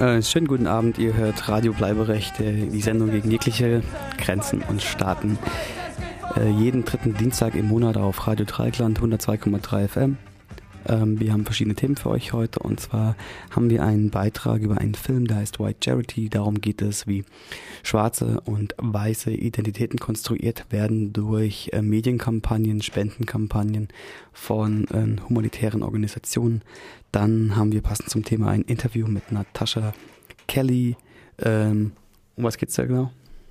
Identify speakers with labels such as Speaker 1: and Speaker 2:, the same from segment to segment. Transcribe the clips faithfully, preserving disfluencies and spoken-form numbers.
Speaker 1: Äh, schönen guten Abend, ihr hört Radio Bleiberecht, äh, die Sendung gegen jegliche Grenzen und Staaten. Äh, jeden dritten Dienstag im Monat auf Radio Dreieckland hundertzwei Komma drei F M. Ähm, wir haben verschiedene Themen für euch heute, und zwar haben wir einen Beitrag über einen Film, der heißt White Charity. Darum geht es, wie schwarze und weiße Identitäten konstruiert werden durch äh, Medienkampagnen, Spendenkampagnen von äh, humanitären Organisationen. Dann haben wir passend zum Thema ein Interview mit Natasha Kelly. Ähm, um was geht's da genau?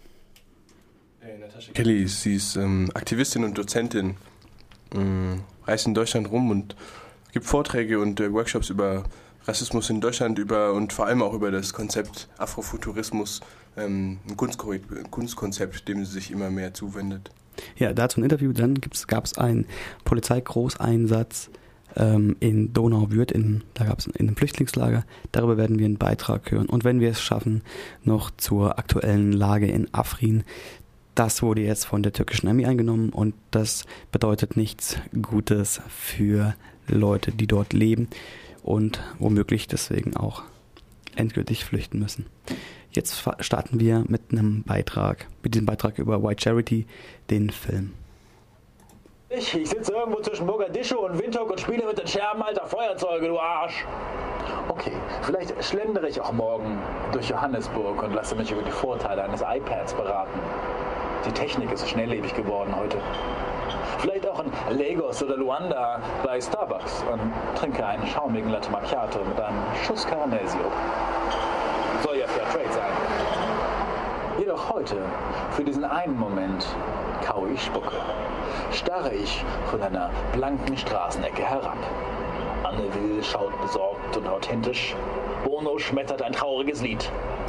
Speaker 2: Hey, Natasha Kelly, sie ist ähm, Aktivistin und Dozentin, ähm, reist in Deutschland rum und gibt Vorträge und äh, Workshops über Rassismus in Deutschland über und vor allem auch über das Konzept Afrofuturismus, ähm, ein Kunstko- Kunstkonzept, dem sie sich immer mehr zuwendet.
Speaker 1: Ja, dazu ein Interview. Dann gab es einen Polizeigroßeinsatz ähm, in Donauwörth, in, da gab es in einem Flüchtlingslager. Darüber werden wir einen Beitrag hören. Und wenn wir es schaffen, noch zur aktuellen Lage in Afrin. Das wurde jetzt von der türkischen Armee eingenommen, und das bedeutet nichts Gutes für Leute, die dort leben und womöglich deswegen auch endgültig flüchten müssen. Jetzt starten wir mit einem Beitrag, mit diesem Beitrag über White Charity, den Film.
Speaker 3: Ich, ich sitze irgendwo zwischen Mogadischu und Windhoek und spiele mit den Scherben alter Feuerzeuge, du Arsch. Okay, vielleicht schlendere ich auch morgen durch Johannesburg und lasse mich über die Vorteile eines iPads beraten. Die Technik ist schnelllebig geworden heute. Vielleicht auch in Lagos oder Luanda bei Starbucks und trinke einen schaumigen Latte Macchiato mit einem Schuss Karamellsirup. Soll ja Fair Trade sein. Jedoch heute, für diesen einen Moment, kaue ich Spucke. Starre ich von einer blanken Straßenecke herab. Anne Will schaut besorgt und authentisch. Bono schmettert ein trauriges Lied.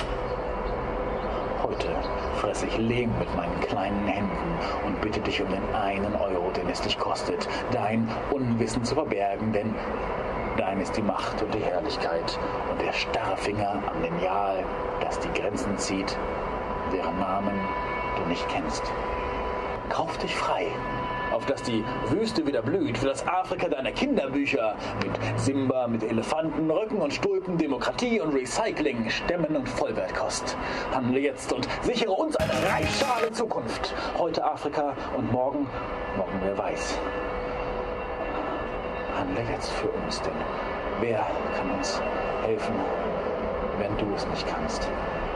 Speaker 3: Heute fresse ich Lehm mit meinen kleinen Händen und bitte dich um den einen Euro, den es dich kostet, dein Unwissen zu verbergen, denn dein ist die Macht und die Herrlichkeit und der starre Finger am Lineal, das die Grenzen zieht, deren Namen du nicht kennst. Kauf dich frei, auf dass die Wüste wieder blüht, für das Afrika deiner Kinderbücher mit Simba, mit Elefanten, Rücken und Stulpen, Demokratie und Recycling, Stämmen und Vollwertkost. Handle jetzt und sichere uns eine reichschale Zukunft. Heute Afrika und morgen, morgen wer weiß. Handle jetzt für uns, denn wer kann uns helfen, wenn du es nicht kannst?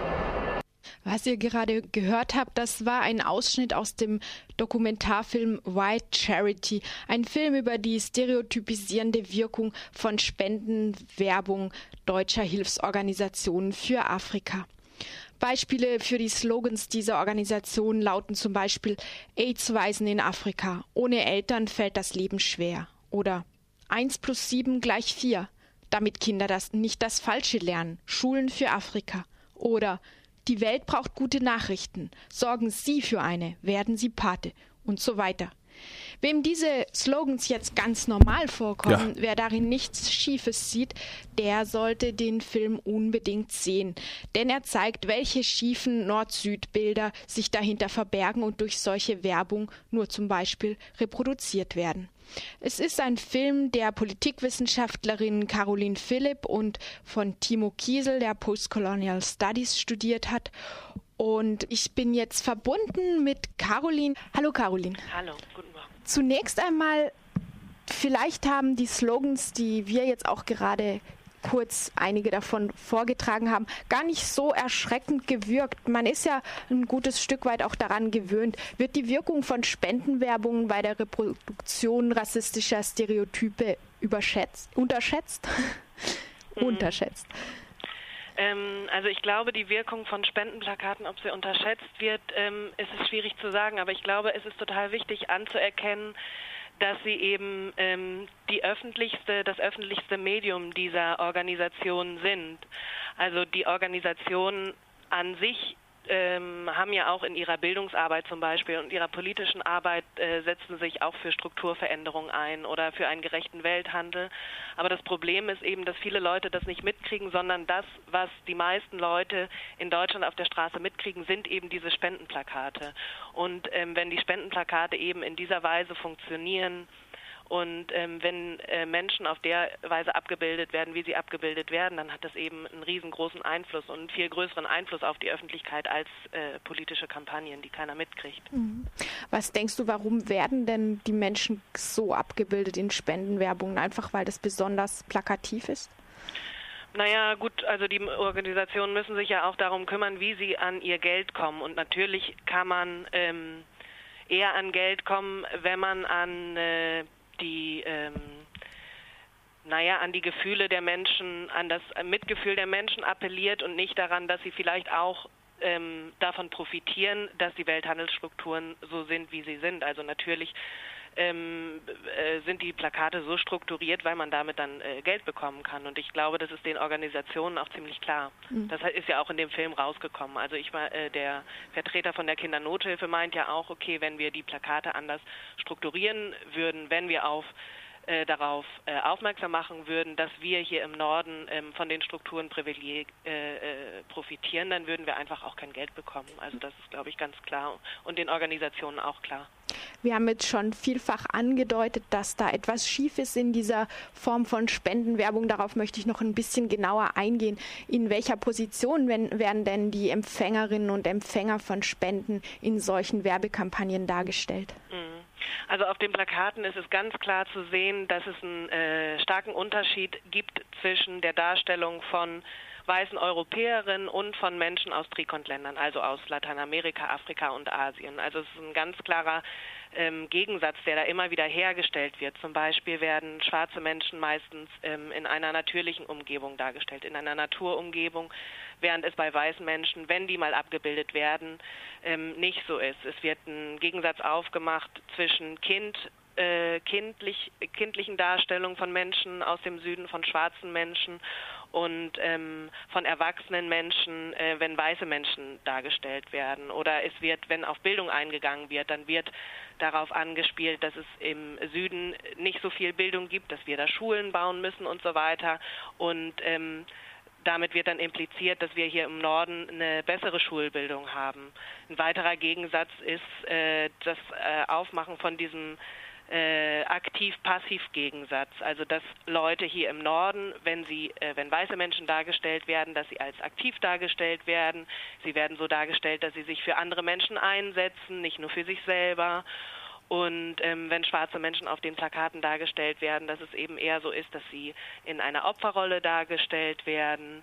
Speaker 4: Was ihr gerade gehört habt, das war ein Ausschnitt aus dem Dokumentarfilm White Charity, ein Film über die stereotypisierende Wirkung von Spendenwerbung deutscher Hilfsorganisationen für Afrika. Beispiele für die Slogans dieser Organisationen lauten zum Beispiel AIDS-Waisen in Afrika, ohne Eltern fällt das Leben schwer, oder eins plus sieben gleich vier, damit Kinder das nicht das Falsche lernen, Schulen für Afrika, oder die Welt braucht gute Nachrichten. Sorgen Sie für eine, werden Sie Pate und so weiter. Wem diese Slogans jetzt ganz normal vorkommen, ja. Wer darin nichts Schiefes sieht, der sollte den Film unbedingt sehen. Denn er zeigt, welche schiefen Nord-Süd-Bilder sich dahinter verbergen und durch solche Werbung nur zum Beispiel reproduziert werden. Es ist ein Film der Politikwissenschaftlerin Caroline Philipp und von Timo Kiesel, der Postcolonial Studies studiert hat. Und ich bin jetzt verbunden mit Caroline. Hallo Caroline.
Speaker 5: Hallo, guten Morgen.
Speaker 4: Zunächst einmal, vielleicht haben die Slogans, die wir jetzt auch gerade kurz einige davon vorgetragen haben, gar nicht so erschreckend gewirkt. Man ist ja ein gutes Stück weit auch daran gewöhnt. Wird die Wirkung von Spendenwerbung bei der Reproduktion rassistischer Stereotype überschätzt, unterschätzt?
Speaker 5: Mhm.
Speaker 4: Unterschätzt.
Speaker 5: Ähm, also ich glaube, die Wirkung von Spendenplakaten, ob sie unterschätzt wird, ähm, ist es schwierig zu sagen. Aber ich glaube, es ist total wichtig anzuerkennen, dass sie eben ähm, die öffentlichste, das öffentlichste Medium dieser Organisation sind. Also die Organisationen an sich ähm, haben ja auch in ihrer Bildungsarbeit zum Beispiel und ihrer politischen Arbeit äh, setzen sich auch für Strukturveränderung ein oder für einen gerechten Welthandel. Aber das Problem ist eben, dass viele Leute das nicht mitkriegen, sondern das, was die meisten Leute in Deutschland auf der Straße mitkriegen, sind eben diese Spendenplakate. Und ähm, wenn die Spendenplakate eben in dieser Weise funktionieren Und ähm, wenn äh, Menschen auf der Weise abgebildet werden, wie sie abgebildet werden, dann hat das eben einen riesengroßen Einfluss und einen viel größeren Einfluss auf die Öffentlichkeit als äh, politische Kampagnen, die keiner mitkriegt.
Speaker 4: Was denkst du, warum werden denn die Menschen so abgebildet in Spendenwerbungen? Einfach weil das besonders plakativ ist?
Speaker 5: Naja, gut, also die Organisationen müssen sich ja auch darum kümmern, wie sie an ihr Geld kommen. Und natürlich kann man ähm, eher an Geld kommen, wenn man an äh, die, ähm, naja, an die Gefühle der Menschen, an das Mitgefühl der Menschen appelliert und nicht daran, dass sie vielleicht auch ähm, davon profitieren, dass die Welthandelsstrukturen so sind, wie sie sind. Also natürlich ähm, äh, sind die Plakate so strukturiert, weil man damit dann äh, Geld bekommen kann. Und ich glaube, das ist den Organisationen auch ziemlich klar. Mhm. Das ist ja auch in dem Film rausgekommen. Also ich war, äh, der Vertreter von der Kindernothilfe meint ja auch, okay, wenn wir die Plakate anders strukturieren würden, wenn wir auf Äh, darauf äh, aufmerksam machen würden, dass wir hier im Norden ähm, von den Strukturen privileg äh, äh, profitieren, dann würden wir einfach auch kein Geld bekommen. Also das ist, glaube ich, ganz klar und den Organisationen auch klar.
Speaker 4: Wir haben jetzt schon vielfach angedeutet, dass da etwas schief ist in dieser Form von Spendenwerbung. Darauf möchte ich noch ein bisschen genauer eingehen. In welcher Position werden denn die Empfängerinnen und Empfänger von Spenden in solchen Werbekampagnen dargestellt?
Speaker 5: Mhm. Also auf den Plakaten ist es ganz klar zu sehen, dass es einen äh, starken Unterschied gibt zwischen der Darstellung von weißen Europäerinnen und von Menschen aus Trikont-Ländern, also aus Lateinamerika, Afrika und Asien. Also es ist ein ganz klarer ähm, Gegensatz, der da immer wieder hergestellt wird. Zum Beispiel werden schwarze Menschen meistens ähm, in einer natürlichen Umgebung dargestellt, in einer Naturumgebung, während es bei weißen Menschen, wenn die mal abgebildet werden, ähm, nicht so ist. Es wird ein Gegensatz aufgemacht zwischen Kind, äh, kindlich, kindlichen Darstellungen von Menschen aus dem Süden, von schwarzen Menschen und ähm, von erwachsenen Menschen, äh, wenn weiße Menschen dargestellt werden. Oder es wird, wenn auf Bildung eingegangen wird, dann wird darauf angespielt, dass es im Süden nicht so viel Bildung gibt, dass wir da Schulen bauen müssen und so weiter. Und ähm, damit wird dann impliziert, dass wir hier im Norden eine bessere Schulbildung haben. Ein weiterer Gegensatz ist äh, das äh, Aufmachen von diesem äh, Aktiv-Passiv-Gegensatz. Also dass Leute hier im Norden, wenn sie, äh, wenn weiße Menschen dargestellt werden, dass sie als aktiv dargestellt werden. Sie werden so dargestellt, dass sie sich für andere Menschen einsetzen, nicht nur für sich selber. Und ähm, wenn schwarze Menschen auf den Plakaten dargestellt werden, dass es eben eher so ist, dass sie in einer Opferrolle dargestellt werden,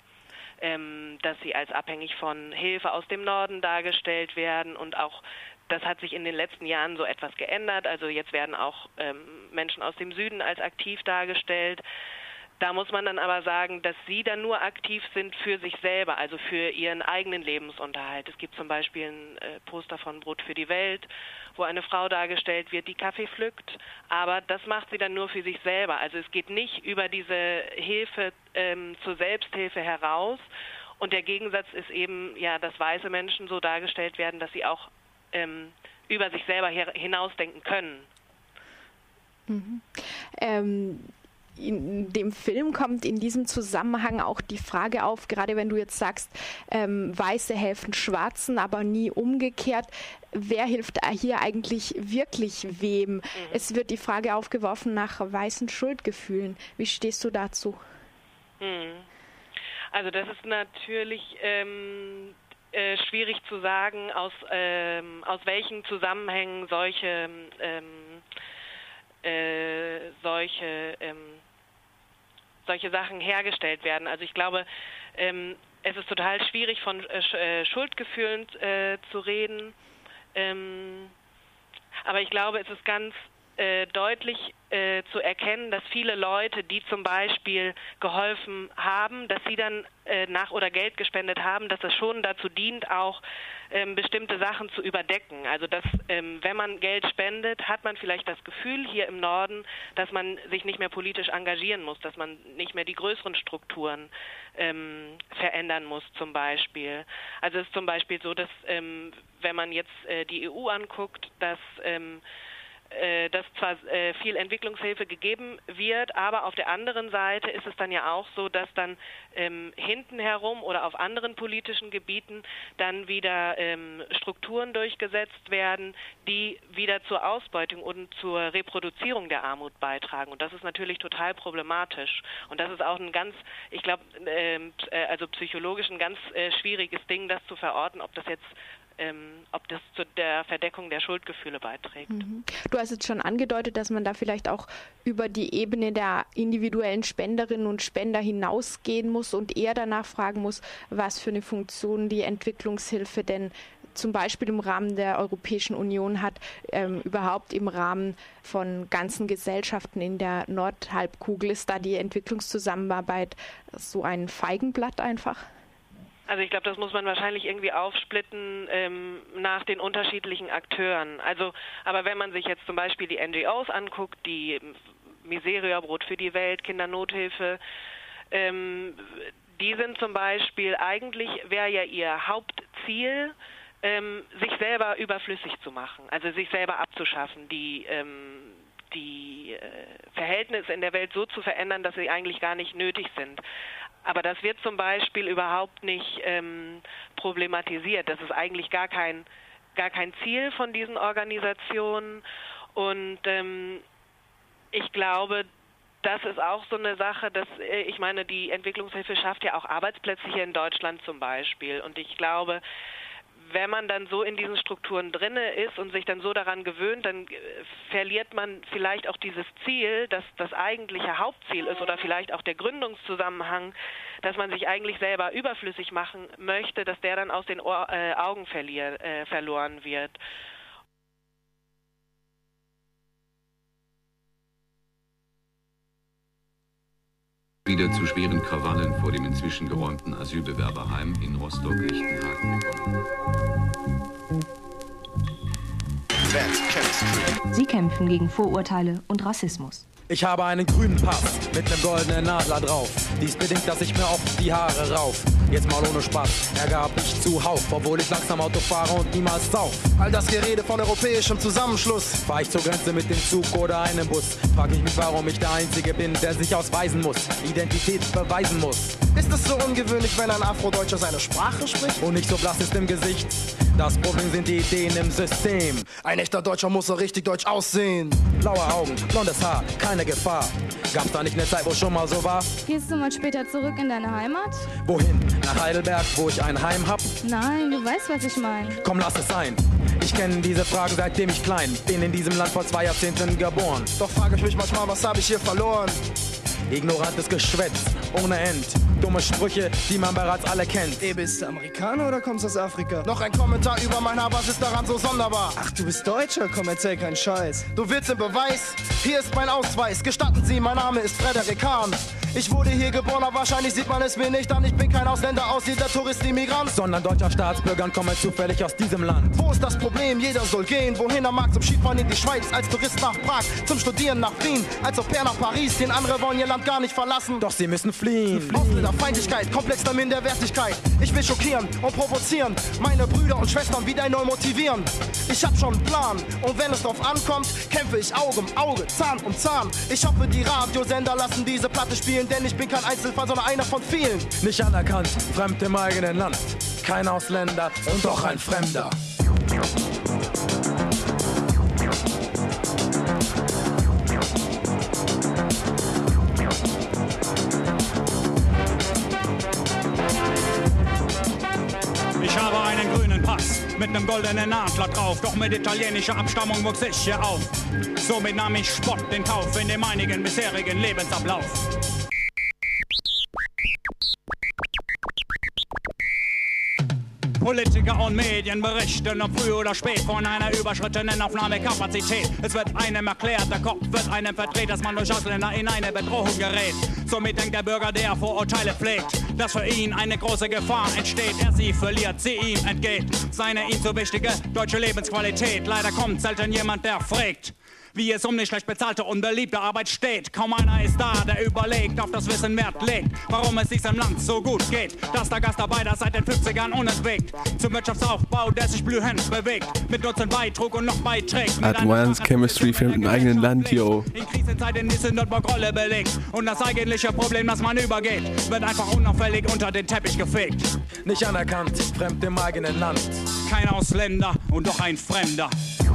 Speaker 5: ähm, dass sie als abhängig von Hilfe aus dem Norden dargestellt werden. Und auch das hat sich in den letzten Jahren so etwas geändert. Also jetzt werden auch ähm, Menschen aus dem Süden als aktiv dargestellt. Da muss man dann aber sagen, dass sie dann nur aktiv sind für sich selber, also für ihren eigenen Lebensunterhalt. Es gibt zum Beispiel ein äh, Poster von Brot für die Welt, wo eine Frau dargestellt wird, die Kaffee pflückt, aber das macht sie dann nur für sich selber. Also es geht nicht über diese Hilfe ähm, zur Selbsthilfe heraus. Und der Gegensatz ist eben, ja, dass weiße Menschen so dargestellt werden, dass sie auch ähm, über sich selber her- hinausdenken können.
Speaker 4: Mhm. Ähm In dem Film kommt in diesem Zusammenhang auch die Frage auf, gerade wenn du jetzt sagst, ähm, Weiße helfen Schwarzen, aber nie umgekehrt, wer hilft hier eigentlich wirklich wem? Mhm. Es wird die Frage aufgeworfen nach weißen Schuldgefühlen. Wie stehst du dazu?
Speaker 5: Mhm. Also das ist natürlich ähm, äh, schwierig zu sagen, aus, ähm, aus welchen Zusammenhängen solche ähm, Äh, solche ähm, solche Sachen hergestellt werden. Also ich glaube, ähm, es ist total schwierig von äh, Schuldgefühlen äh, zu reden, ähm, aber ich glaube, es ist ganz äh, deutlich äh, zu erkennen, dass viele Leute, die zum Beispiel geholfen haben, dass sie dann äh, nach oder Geld gespendet haben, dass es schon dazu dient, auch ähm, bestimmte Sachen zu überdecken. Also dass, ähm, wenn man Geld spendet, hat man vielleicht das Gefühl hier im Norden, dass man sich nicht mehr politisch engagieren muss, dass man nicht mehr die größeren Strukturen ähm, verändern muss zum Beispiel. Also es ist zum Beispiel so, dass ähm, wenn man jetzt äh, die E U anguckt, dass ähm, äh, dass zwar äh, viel Entwicklungshilfe gegeben wird, aber auf der anderen Seite ist es dann ja auch so, dass dann ähm, hinten herum oder auf anderen politischen Gebieten dann wieder ähm, Strukturen durchgesetzt werden, die wieder zur Ausbeutung und zur Reproduzierung der Armut beitragen. Und das ist natürlich total problematisch. Und das ist auch ein ganz, ich glaube, äh, also psychologisch ein ganz äh, schwieriges Ding, das zu verorten, ob das jetzt Ähm, ob das zu der Verdeckung der Schuldgefühle beiträgt.
Speaker 4: Mhm. Du hast jetzt schon angedeutet, dass man da vielleicht auch über die Ebene der individuellen Spenderinnen und Spender hinausgehen muss und eher danach fragen muss, was für eine Funktion die Entwicklungshilfe denn zum Beispiel im Rahmen der Europäischen Union hat, ähm, überhaupt im Rahmen von ganzen Gesellschaften in der Nordhalbkugel. Ist da die Entwicklungszusammenarbeit so ein Feigenblatt einfach?
Speaker 5: Also ich glaube, das muss man wahrscheinlich irgendwie aufsplitten ähm, nach den unterschiedlichen Akteuren. Also, aber wenn man sich jetzt zum Beispiel die N G Os anguckt, die Miseria, Brot für die Welt, Kindernothilfe, ähm, die sind zum Beispiel, eigentlich wäre ja ihr Hauptziel, ähm, sich selber überflüssig zu machen, also sich selber abzuschaffen, die ähm, die äh, Verhältnisse in der Welt so zu verändern, dass sie eigentlich gar nicht nötig sind. Aber das wird zum Beispiel überhaupt nicht ähm, problematisiert. Das ist eigentlich gar kein, gar kein Ziel von diesen Organisationen. Und ähm, ich glaube, das ist auch so eine Sache, dass, äh, ich meine, die Entwicklungshilfe schafft ja auch Arbeitsplätze hier in Deutschland zum Beispiel. Und ich glaube, wenn man dann so in diesen Strukturen drinne ist und sich dann so daran gewöhnt, dann verliert man vielleicht auch dieses Ziel, das das eigentliche Hauptziel ist oder vielleicht auch der Gründungszusammenhang, dass man sich eigentlich selber überflüssig machen möchte, dass der dann aus den Ohr, äh, Augen verlier, äh, verloren wird.
Speaker 6: Wieder zu schweren Krawallen vor dem inzwischen geräumten Asylbewerberheim in Rostock-Lichtenhagen gekommen.
Speaker 7: Sie kämpfen gegen Vorurteile und Rassismus.
Speaker 8: Ich habe einen grünen Pass mit nem goldenen Adler drauf. Dies bedingt, dass ich mir oft die Haare rauf. Jetzt mal ohne Spaß, Ärger hab ich zuhauf, obwohl ich langsam Auto fahre und niemals sauf.
Speaker 9: All das Gerede von europäischem Zusammenschluss.
Speaker 8: Fahr ich zur Grenze mit dem Zug oder einem Bus, frag ich mich, warum ich der Einzige bin, der sich ausweisen muss, Identität beweisen muss.
Speaker 9: Ist es so ungewöhnlich, wenn ein Afrodeutscher seine Sprache spricht?
Speaker 8: Und nicht so blass ist im Gesicht, das Problem sind die Ideen im System.
Speaker 9: Ein echter Deutscher muss so richtig deutsch aussehen.
Speaker 8: Blaue Augen, blondes Haar, keine Gefahr. Gab's da nicht eine Zeit, wo es schon mal so war?
Speaker 10: Gehst du mal später zurück in deine Heimat?
Speaker 8: Wohin? Nach Heidelberg, wo ich ein Heim hab?
Speaker 10: Nein, du weißt, was ich meine.
Speaker 8: Komm, lass es sein. Ich kenne diese Fragen, seitdem ich klein bin, in diesem Land vor zwei Jahrzehnten geboren.
Speaker 9: Doch frage ich mich manchmal, was habe ich hier verloren?
Speaker 8: Ignorantes Geschwätz, ohne End. Dumme Sprüche, die man bereits alle kennt.
Speaker 9: Ey, bist du Amerikaner oder kommst aus Afrika? Noch ein Kommentar über mein Haar, was ist daran so sonderbar?
Speaker 11: Ach, du bist Deutscher? Komm, erzähl keinen Scheiß.
Speaker 9: Du willst den Beweis? Hier ist mein Ausweis. Gestatten Sie, mein Name ist Frederik Hahn. Ich wurde hier geboren, aber wahrscheinlich sieht man es mir nicht an. Ich bin kein Ausländer, Aussiedler, Tourist, Immigrant.
Speaker 8: Sondern deutscher Staatsbürger und komme zufällig aus diesem Land.
Speaker 9: Wo ist das Problem? Jeder soll gehen, wohin er mag. Zum Skifahren in die Schweiz, als Tourist nach Prag. Zum Studieren nach Wien, als Au-pair nach Paris. Den andere wollen ihr Land gar nicht verlassen.
Speaker 8: Doch sie müssen fliehen.
Speaker 9: Ausländerfeindlichkeit, komplexer Minderwertigkeit. Ich will schockieren und provozieren. Meine Brüder und Schwestern wieder neu motivieren. Ich hab schon einen Plan und wenn es drauf ankommt, kämpfe ich Auge um Auge, Zahn um Zahn. Ich hoffe, die Radiosender lassen diese Platte spielen, denn ich bin kein Einzelfall, sondern einer von vielen.
Speaker 8: Nicht anerkannt, fremd im eigenen Land. Kein Ausländer und doch ein Fremder.
Speaker 12: Ich habe einen grünen Pass mit einem goldenen Adler drauf, doch mit italienischer Abstammung wuchs ich hier auf. Somit nahm ich Spott in Kauf in dem einigen bisherigen Lebensablauf. Politiker und Medien berichten, ob früh oder spät, von einer überschrittenen Aufnahmekapazität. Es wird einem erklärt, der Kopf wird einem verdreht, dass man durch Ausländer in eine Bedrohung gerät. Somit denkt der Bürger, der Vorurteile pflegt, dass für ihn eine große Gefahr entsteht. Er sie verliert, sie ihm entgeht. Seine ihm so wichtige deutsche Lebensqualität. Leider kommt selten jemand, der fragt, wie es um die schlecht bezahlte, unbeliebte Arbeit steht. Kaum einer ist da, der überlegt, auf das Wissen Wert legt, warum es diesem Land so gut geht. Dass der Gastarbeiter seit den fünfzigern unentwegt zum Wirtschaftsaufbau, der sich blühend bewegt, mit Nutzen beitrug und noch beiträgt.
Speaker 2: Advanced Chemistry für im eigenen Land, yo.
Speaker 12: In Krisenzeiten ist in Nürnberg Rolle belegt. Und das eigentliche Problem, das man übergeht, wird einfach unauffällig unter den Teppich gefegt.
Speaker 8: Nicht anerkannt, fremd im eigenen Land.
Speaker 12: Kein Ausländer und doch ein Fremder.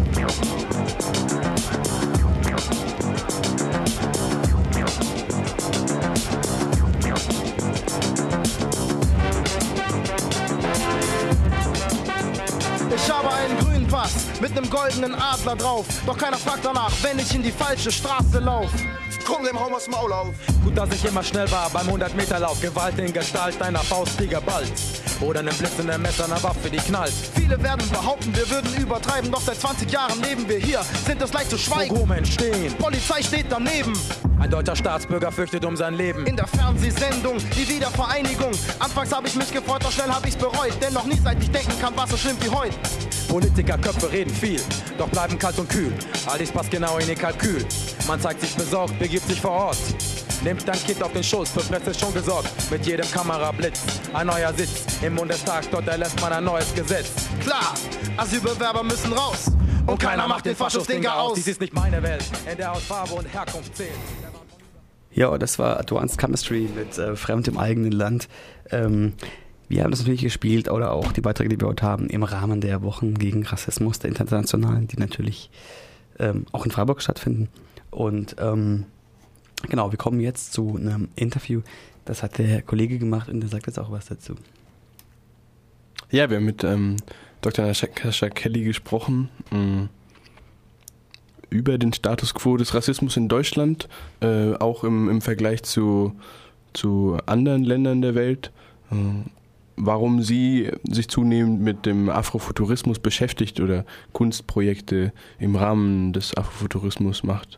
Speaker 9: Ich habe einen grünen Pass mit nem goldenen Adler drauf. Doch keiner fragt danach, wenn ich in die falsche Straße lauf. Komm dem Raum aus dem Maul auf.
Speaker 8: Gut, dass ich immer schnell war beim hundert Meter Lauf. Gewalt in Gestalt einer Faust, die geballt. Oder nem blitzenden Messer, einer Waffe, die knallt.
Speaker 9: Viele werden behaupten, wir würden übertreiben. Doch seit zwanzig Jahren leben wir hier, sind es leicht zu schweigen.
Speaker 8: Pogrome entstehen.
Speaker 9: Polizei steht daneben.
Speaker 8: Ein deutscher Staatsbürger fürchtet um sein Leben.
Speaker 9: In der Fernsehsendung, die Wiedervereinigung. Anfangs habe ich mich gefreut, doch schnell habe ich's bereut. Denn noch nie seit ich denken kann, war so schlimm wie heute.
Speaker 8: Politikerköpfe reden viel, doch bleiben kalt und kühl. All dies passt genau in ihr Kalkül. Man zeigt sich besorgt, begibt sich vor Ort. Nimmt dein Kind auf den Schoß, für Presse ist schon gesorgt. Mit jedem Kamerablitz, ein neuer Sitz. Im Bundestag, dort erlässt man ein neues Gesetz.
Speaker 9: Klar, Asylbewerber müssen raus. Und, und keiner macht den Faschos-Dinger aus.
Speaker 8: Dies ist nicht meine Welt, in der aus Farbe und Herkunft zählt.
Speaker 1: Ja, das war Advanced Chemistry mit äh, Fremd im eigenen Land. Ähm, wir haben das natürlich gespielt oder auch die Beiträge, die wir heute haben, im Rahmen der Wochen gegen Rassismus, der internationalen, die natürlich ähm, auch in Freiburg stattfinden. Und ähm, genau, wir kommen jetzt zu einem Interview, das hat der Kollege gemacht und der sagt jetzt auch was dazu.
Speaker 2: Ja, wir haben mit ähm, Doktor Natascha Kelly gesprochen mh, über den Status quo des Rassismus in Deutschland, äh, auch im, im Vergleich zu, zu anderen Ländern der Welt. Äh, warum sie sich zunehmend mit dem Afrofuturismus beschäftigt oder Kunstprojekte im Rahmen des Afrofuturismus macht.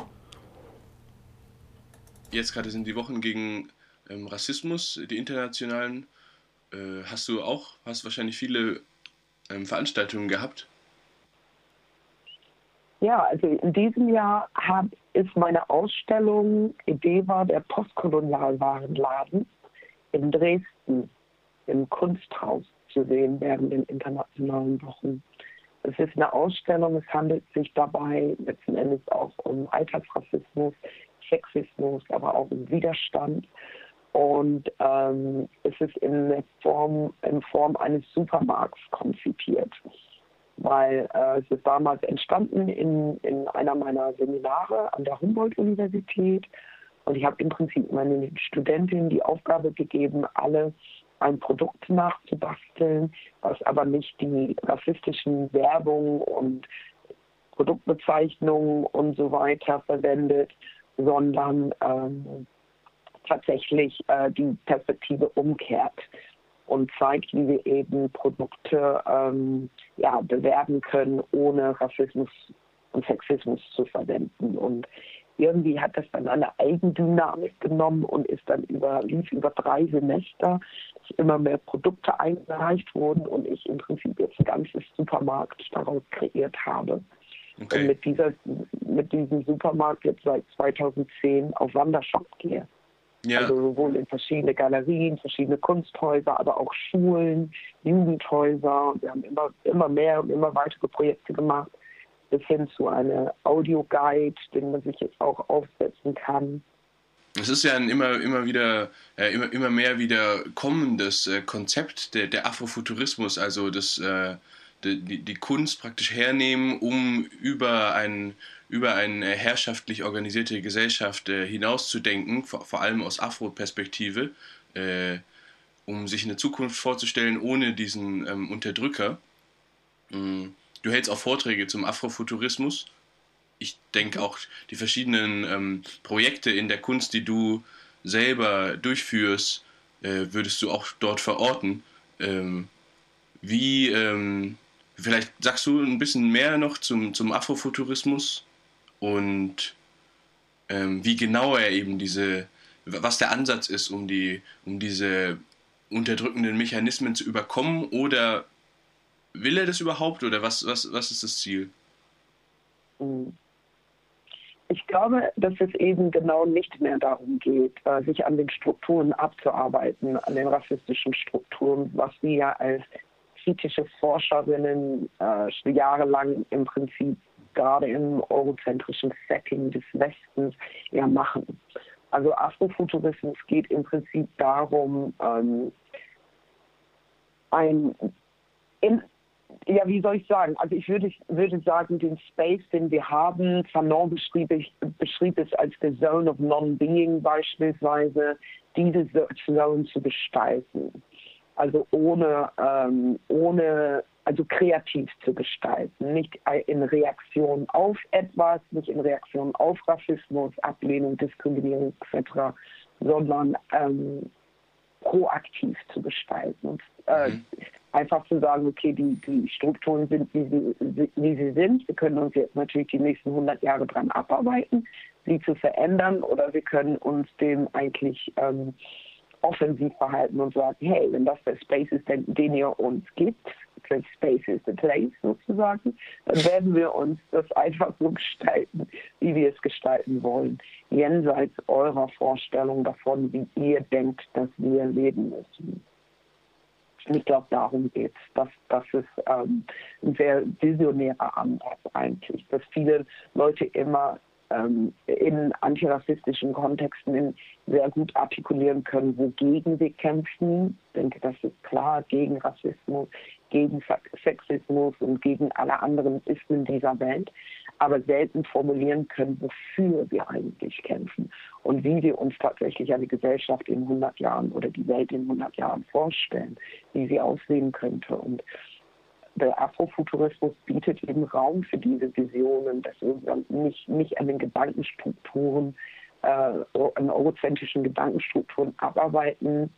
Speaker 2: Jetzt gerade sind die Wochen gegen ähm, Rassismus, die internationalen. Äh, hast du auch, hast wahrscheinlich viele ähm, Veranstaltungen gehabt?
Speaker 13: Ja, also in diesem Jahr hab, ist meine Ausstellung Idee war der Postkolonialwarenladen in Dresden im Kunsthaus zu sehen während den internationalen Wochen. Es ist eine Ausstellung, es handelt sich dabei letzten Endes auch um Alltagsrassismus, Sexismus, aber auch um Widerstand. Und ähm, es ist in, der Form, in Form eines Supermarkts konzipiert, weil äh, es ist damals entstanden in, in einer meiner Seminare an der Humboldt-Universität. Und ich habe im Prinzip meinen Studentinnen die Aufgabe gegeben, alle ein Produkt nachzubasteln, was aber nicht die rassistischen Werbung und Produktbezeichnungen und so weiter verwendet, sondern ähm, tatsächlich äh, die Perspektive umkehrt und zeigt, wie wir eben Produkte ähm, ja, bewerben können, ohne Rassismus und Sexismus zu verwenden. Und irgendwie hat das dann eine Eigendynamik genommen und ist dann über, lief über drei Semester, dass immer mehr Produkte eingereicht wurden und ich im Prinzip jetzt ein ganzes Supermarkt daraus kreiert habe. Okay. Und mit, dieser, mit diesem Supermarkt jetzt seit zweitausendzehn auf Wanderschaft gehe. Ja. Also sowohl in verschiedene Galerien, verschiedene Kunsthäuser, aber auch Schulen, Jugendhäuser. Wir haben immer, immer mehr und immer weitere Projekte gemacht, bis hin zu einer Audioguide, den man sich jetzt auch aufsetzen kann.
Speaker 2: Es ist ja ein immer, immer wieder, äh, immer, immer mehr wieder kommendes äh, Konzept der, der Afrofuturismus, also das, äh, die, die Kunst praktisch hernehmen, um über ein über eine herrschaftlich organisierte Gesellschaft äh, hinauszudenken, vor, vor allem aus Afro-Perspektive, äh, um sich eine Zukunft vorzustellen ohne diesen ähm, Unterdrücker. Mhm. Du hältst auch Vorträge zum Afrofuturismus. Ich denke auch, die verschiedenen ähm, Projekte in der Kunst, die du selber durchführst, äh, würdest du auch dort verorten. Ähm, wie, ähm, vielleicht sagst du ein bisschen mehr noch zum, zum Afrofuturismus und ähm, wie genau er eben diese, was der Ansatz ist, um die, um diese unterdrückenden Mechanismen zu überkommen, oder will er das überhaupt, oder was, was, was ist das Ziel?
Speaker 13: Ich glaube, dass es eben genau nicht mehr darum geht, sich an den Strukturen abzuarbeiten, an den rassistischen Strukturen, was wir ja als kritische Forscherinnen äh, jahrelang im Prinzip gerade im eurozentrischen Setting des Westens ja machen. Also Afrofuturismus geht im Prinzip darum, ähm, ein, in, ja, wie soll ich sagen, also ich würde, würde sagen, den Space, den wir haben, Fanon beschrieb, beschrieb es als the Zone of Non-Being beispielsweise, diese Zone zu gestalten. Also ohne, ähm, ohne, also kreativ zu gestalten, nicht in Reaktion auf etwas, nicht in Reaktion auf Rassismus, Ablehnung, Diskriminierung et cetera, sondern ähm, proaktiv zu gestalten. Und, äh, mhm. Einfach zu sagen, okay, die, die Strukturen sind, wie sie, wie sie sind. Wir können uns jetzt natürlich die nächsten hundert Jahre dran abarbeiten, sie zu verändern, oder wir können uns dem eigentlich ähm, offensiv verhalten und sagen, hey, wenn das der Space ist, den, den ihr uns gibt, the Space is the place sozusagen, dann werden wir uns das einfach so gestalten, wie wir es gestalten wollen, jenseits eurer Vorstellung davon, wie ihr denkt, dass wir leben müssen. Ich glaube, darum geht es. Das, das ist ähm, ein sehr visionärer Ansatz eigentlich, dass viele Leute immer ähm, in antirassistischen Kontexten in sehr gut artikulieren können, wogegen wir kämpfen. Ich denke, das ist klar, gegen Rassismus, gegen Sexismus und gegen alle anderen Ismen dieser Welt, aber selten formulieren können, wofür wir eigentlich kämpfen und wie wir uns tatsächlich eine Gesellschaft in hundert Jahren oder die Welt in hundert Jahren vorstellen, wie sie aussehen könnte. Und der Afrofuturismus bietet eben Raum für diese Visionen, dass wir nicht, nicht an den Gedankenstrukturen, äh, an eurozentrischen Gedankenstrukturen abarbeiten,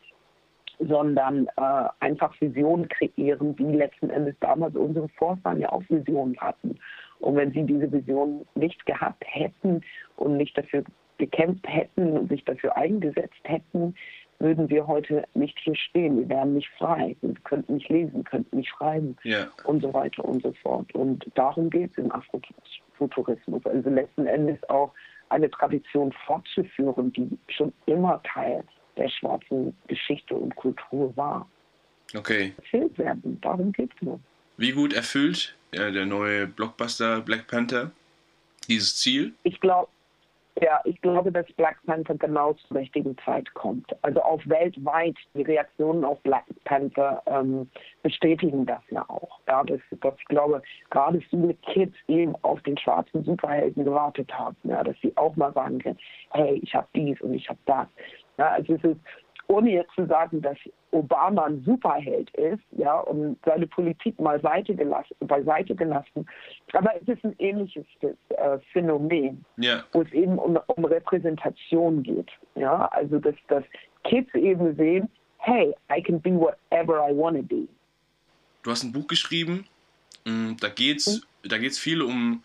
Speaker 13: sondern äh, einfach Visionen kreieren, die letzten Endes damals unsere Vorfahren ja auch Visionen hatten. Und wenn sie diese Visionen nicht gehabt hätten und nicht dafür gekämpft hätten und sich dafür eingesetzt hätten, würden wir heute nicht hier stehen. Wir wären nicht frei, wir könnten nicht lesen, könnten nicht schreiben yeah. und so weiter und so fort. Und darum geht es im Afrofuturismus. Also letzten Endes auch eine Tradition fortzuführen, die schon immer Teil der schwarzen Geschichte und Kultur war.
Speaker 2: Okay.
Speaker 13: Erfüllt werden, darum geht es nur.
Speaker 2: Wie gut erfüllt ja, der neue Blockbuster Black Panther dieses Ziel?
Speaker 13: Ich glaube, ja, ich glaube, dass Black Panther genau zur richtigen Zeit kommt. Also auch weltweit, die Reaktionen auf Black Panther ähm, bestätigen das ja auch. Ja, dass, dass ich glaube, gerade viele Kids eben auf den schwarzen Superhelden gewartet haben, ja, dass sie auch mal sagen können, hey, ich habe dies und ich habe das. Ja, also es ist, ohne jetzt zu sagen, dass Obama ein Superheld ist, ja, und seine Politik mal Seite gelassen, beiseite gelassen, aber es ist ein ähnliches äh, Phänomen,
Speaker 2: yeah.
Speaker 13: wo es eben um, um Repräsentation geht, ja, also dass, dass Kids eben sehen, hey, I can be whatever I want to be.
Speaker 2: Du hast ein Buch geschrieben, da geht's, hm? da geht's viel um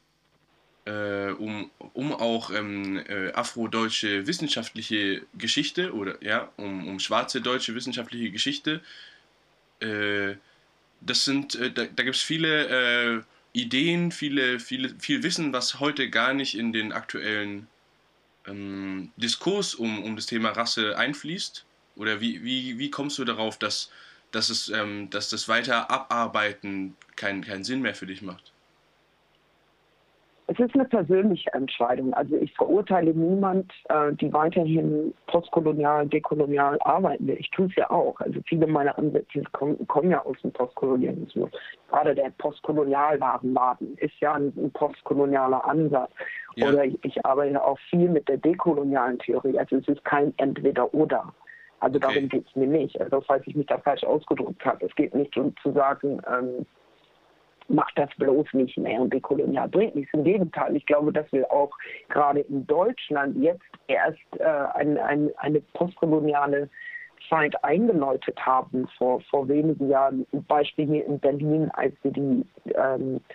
Speaker 2: Äh, um, um auch ähm, äh, afrodeutsche wissenschaftliche Geschichte oder ja, um, um schwarze deutsche wissenschaftliche Geschichte. Äh, das sind, äh, da, da gibt es viele äh, Ideen, viele, viele, viel Wissen, was heute gar nicht in den aktuellen ähm, Diskurs um, um das Thema Rasse einfließt. Oder wie, wie, wie kommst du darauf, dass, dass, es, ähm, dass das weiter Abarbeiten keinen keinen Sinn mehr für dich macht?
Speaker 13: Es ist eine persönliche Entscheidung. Also ich verurteile niemand, äh, die weiterhin postkolonial, dekolonial arbeiten will. Ich tue es ja auch. Also viele meiner Ansätze kommen, kommen ja aus dem Postkolonialismus. Gerade der Postkolonialwarenladen ist ja ein, ein postkolonialer Ansatz. Ja. Oder ich, ich arbeite auch viel mit der dekolonialen Theorie. Also es ist kein Entweder-Oder. Also okay. Darum geht es mir nicht. Also falls ich mich da falsch ausgedrückt habe. Es geht nicht um zu sagen, ähm, macht das bloß nicht mehr und dekolonial bringt nichts. Im Gegenteil, ich glaube, dass wir auch gerade in Deutschland jetzt erst äh, ein, ein, eine postkoloniale Zeit eingeläutet haben, vor, vor wenigen Jahren. Ein Beispiel hier in Berlin, als wir die, ähm,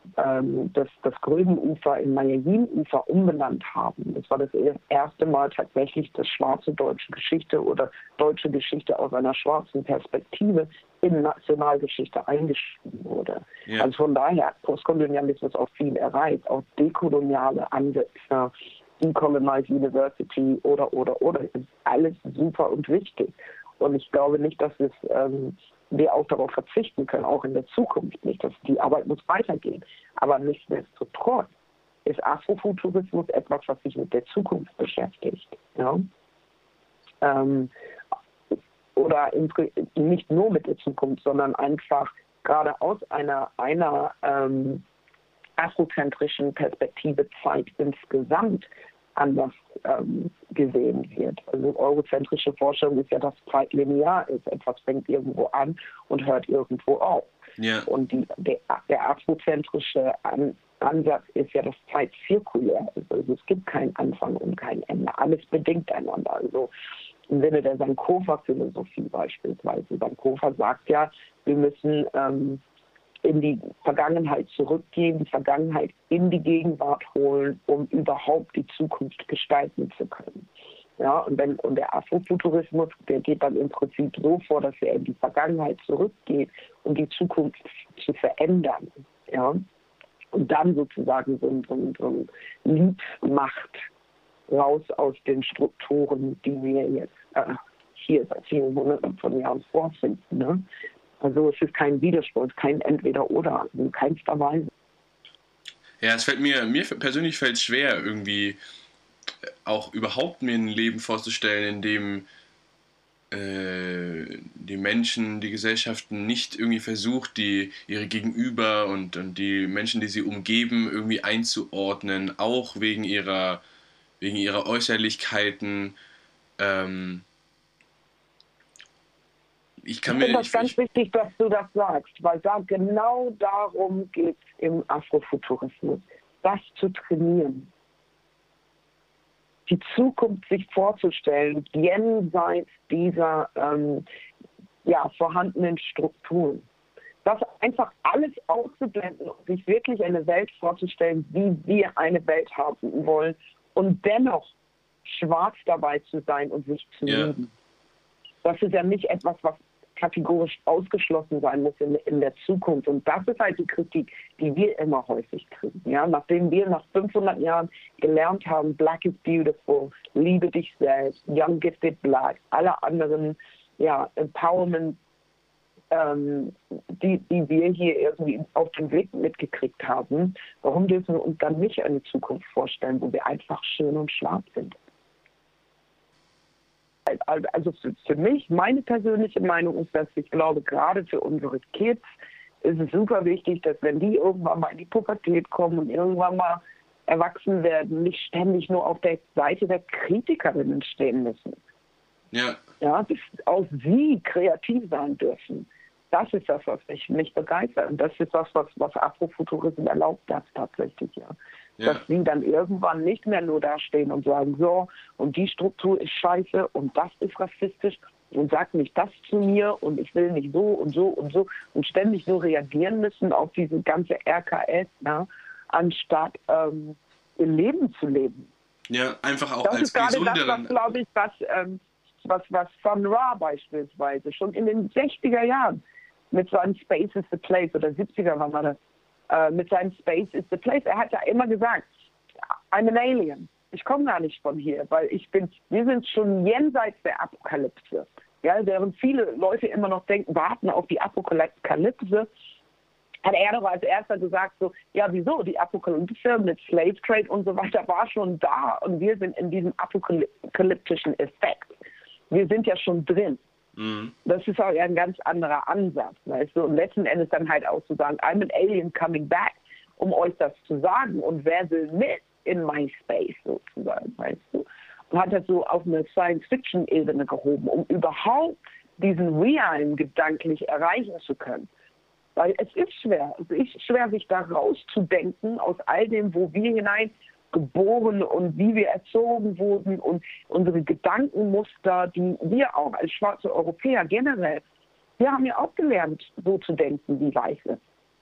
Speaker 13: ähm, das, das Gröbenufer in Mayayin-Ufer umbenannt haben. Das war das erste Mal tatsächlich, dass schwarze deutsche Geschichte oder deutsche Geschichte aus einer schwarzen Perspektive in Nationalgeschichte eingeschrieben wurde. Ja. Also von daher hat Postkolonialismus auch viel erreicht, auch dekoloniale Ansätze, Decolonized University oder, oder, oder, ist alles super und wichtig. Und ich glaube nicht, dass es, ähm, wir auch darauf verzichten können, auch in der Zukunft nicht. Dass die Arbeit muss weitergehen. Aber nichtsdestotrotz ist Afrofuturismus etwas, was sich mit der Zukunft beschäftigt. Ja? Ähm, oder in, nicht nur mit der Zukunft, sondern einfach gerade aus einer, einer ähm, afrozentrischen Perspektive zeigt insgesamt anders ähm, gesehen wird. Also eurozentrische Forschung ist ja, dass Zeit linear ist. Etwas fängt irgendwo an und hört irgendwo auf.
Speaker 2: Ja.
Speaker 13: Und die, der, der afrozentrische an, Ansatz ist ja, dass Zeit zirkulär ist. Also es gibt keinen Anfang und kein Ende. Alles bedingt einander. Also im Sinne der Sankofa-Philosophie beispielsweise. Sankofa sagt ja, wir müssen ähm, in die Vergangenheit zurückgehen, die Vergangenheit in die Gegenwart holen, um überhaupt die Zukunft gestalten zu können. Ja, und, wenn, und der Afrofuturismus, der geht dann im Prinzip so vor, dass er in die Vergangenheit zurückgeht, um die Zukunft zu verändern. Ja, und dann sozusagen so, so, so ein Lied macht, raus aus den Strukturen, die wir jetzt äh, hier seit vielen Hunderten von Jahren vorfinden. Ne? Also es ist kein Widerspruch, es ist kein Entweder-Oder, in keinster Weise.
Speaker 2: Ja, es fällt mir, mir persönlich fällt es schwer, irgendwie auch überhaupt mir ein Leben vorzustellen, in dem äh, die Menschen, die Gesellschaften nicht irgendwie versucht, die ihre Gegenüber und, und die Menschen, die sie umgeben, irgendwie einzuordnen, auch wegen ihrer, wegen ihrer Äußerlichkeiten. Ähm, Ich, kann
Speaker 13: ich finde das ganz wichtig, dass du das sagst, weil da genau darum geht es im Afrofuturismus, das zu trainieren. Die Zukunft sich vorzustellen, jenseits dieser ähm, ja, vorhandenen Strukturen. Das einfach alles auszublenden und sich wirklich eine Welt vorzustellen, wie wir eine Welt haben wollen und dennoch schwarz dabei zu sein und sich zu
Speaker 2: ja.
Speaker 13: lieben. Das ist ja nicht etwas, was kategorisch ausgeschlossen sein muss in, in der Zukunft. Und das ist halt die Kritik, die wir immer häufig kriegen. Ja? Nachdem wir nach fünfhundert Jahren gelernt haben, Black is beautiful, liebe dich selbst, Young Gifted Black, alle anderen ja, Empowerment, ähm, die, die wir hier irgendwie auf den Weg mitgekriegt haben, warum dürfen wir uns dann nicht eine Zukunft vorstellen, wo wir einfach schön und schwarz sind? Also für, für mich, meine persönliche Meinung ist, dass ich glaube, gerade für unsere Kids ist es super wichtig, dass wenn die irgendwann mal in die Pubertät kommen und irgendwann mal erwachsen werden, nicht ständig nur auf der Seite der Kritikerinnen stehen müssen.
Speaker 2: Ja.
Speaker 13: Ja, dass auch sie kreativ sein dürfen. Das ist das, was mich, mich begeistert. Und das ist das, was, was Afrofuturismus erlaubt das tatsächlich, ja. Ja. Dass sie dann irgendwann nicht mehr nur dastehen und sagen, so, und die Struktur ist scheiße und das ist rassistisch und sagt nicht das zu mir und ich will nicht so und so und so und ständig nur reagieren müssen auf diese ganze R K S, ja, anstatt ähm, ihr Leben zu leben.
Speaker 2: Ja, einfach auch
Speaker 13: das
Speaker 2: als
Speaker 13: ist gerade
Speaker 2: gesünderen...
Speaker 13: das, was, glaube ich, was, ähm, was, was Sun Ra beispielsweise schon in den sechziger Jahren mit seinem Space is the Place oder siebziger war das, Uh, mit seinem Space is the Place. Er hat ja immer gesagt, I'm an alien. Ich komme gar nicht von hier, weil ich bin, wir sind schon jenseits der Apokalypse. Ja, während viele Leute immer noch denken, warten auf die Apokalypse, hat er doch als erster gesagt, so, ja, wieso? Die Apokalypse mit Slave Trade und so weiter war schon da und wir sind in diesem apokalyptischen Effekt. Wir sind ja schon drin. Das ist auch ein ganz anderer Ansatz. Weißt du? Und letzten Endes dann halt auch zu sagen, I'm an alien coming back, um euch das zu sagen. Und wer will mit in my space sozusagen, weißt du? Und hat das so auf eine Science-Fiction-Ebene gehoben, um überhaupt diesen realen gedanklich erreichen zu können. Weil es ist schwer. Es ist schwer, sich da rauszudenken aus all dem, wo wir hinein geboren und wie wir erzogen wurden und unsere Gedankenmuster, die wir auch als schwarze Europäer generell, wir haben ja auch gelernt, so zu denken wie Weiße.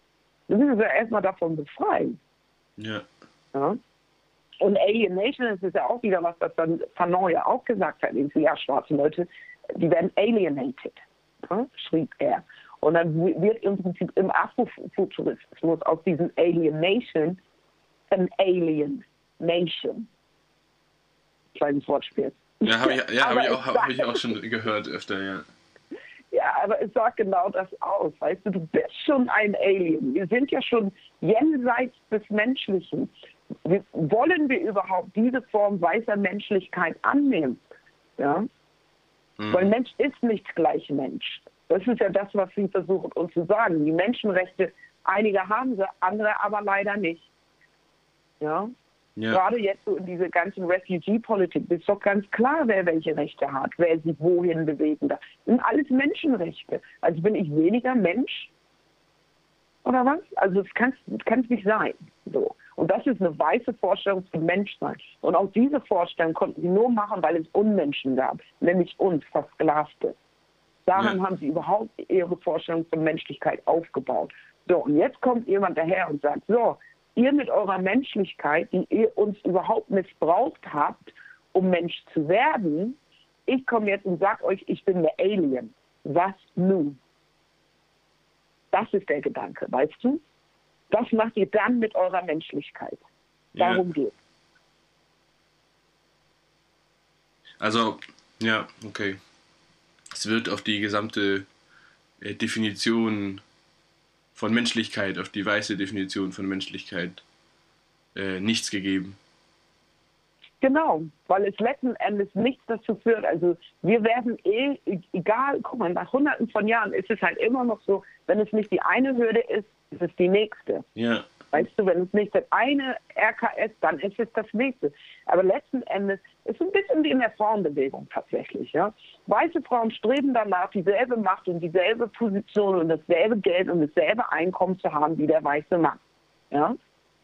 Speaker 13: Wir müssen uns ja erstmal davon befreien.
Speaker 2: Ja.
Speaker 13: ja. Und Alienation, das ist ja auch wieder was, was dann Fanon ja auch gesagt hat. Ja, schwarze Leute, die werden alienated, ja, schrieb er. Und dann wird im Prinzip im Afrofuturismus aus diesem Alienation ein Alien Nation. Kleines Wortspiel.
Speaker 2: Ja, habe ich, ja, hab ich, auch, hab ich auch schon gehört öfter, ja.
Speaker 13: Ja, aber es sagt genau das aus. Weißt du, du bist schon ein Alien. Wir sind ja schon jenseits des Menschlichen. Wir, wollen wir überhaupt diese Form weißer Menschlichkeit annehmen? Ja? Mhm. Weil Mensch ist nicht gleich Mensch. Das ist ja das, was sie versuchen uns zu sagen. Die Menschenrechte, einige haben sie, andere aber leider nicht. Ja? Ja. Gerade jetzt so in dieser ganzen Refugee-Politik ist doch ganz klar, wer welche Rechte hat, wer sich wohin bewegen darf. Das sind alles Menschenrechte. Also bin ich weniger Mensch? Oder was? Also das kann es nicht sein. So. Und das ist eine weiße Vorstellung von Menschsein. Und auch diese Vorstellung konnten sie nur machen, weil es Unmenschen gab, nämlich uns, Versklavte. Daran ja. haben sie überhaupt ihre Vorstellung von Menschlichkeit aufgebaut. So, und jetzt kommt jemand daher und sagt, so, ihr mit eurer Menschlichkeit, die ihr uns überhaupt missbraucht habt, um Mensch zu werden, ich komme jetzt und sage euch, ich bin der Alien. Was nun? Das ist der Gedanke, weißt du? Was macht ihr dann mit eurer Menschlichkeit? Darum ja. geht's.
Speaker 2: Also, ja, okay. Es wird auf die gesamte äh, Definition von Menschlichkeit, auf die weiße Definition von Menschlichkeit äh, nichts gegeben.
Speaker 13: Genau, weil es letzten Endes nichts dazu führt. Also wir werden eh, egal, guck mal, nach hunderten von Jahren ist es halt immer noch so, wenn es nicht die eine Hürde ist, ist es die nächste.
Speaker 2: Ja.
Speaker 13: Weißt du, wenn es nicht das eine R K S, dann ist es das nächste. Aber letzten Endes ist es ein bisschen wie in der Frauenbewegung tatsächlich. Ja? Weiße Frauen streben danach, dieselbe Macht und dieselbe Position und dasselbe Geld und dasselbe Einkommen zu haben wie der weiße Mann. Ja?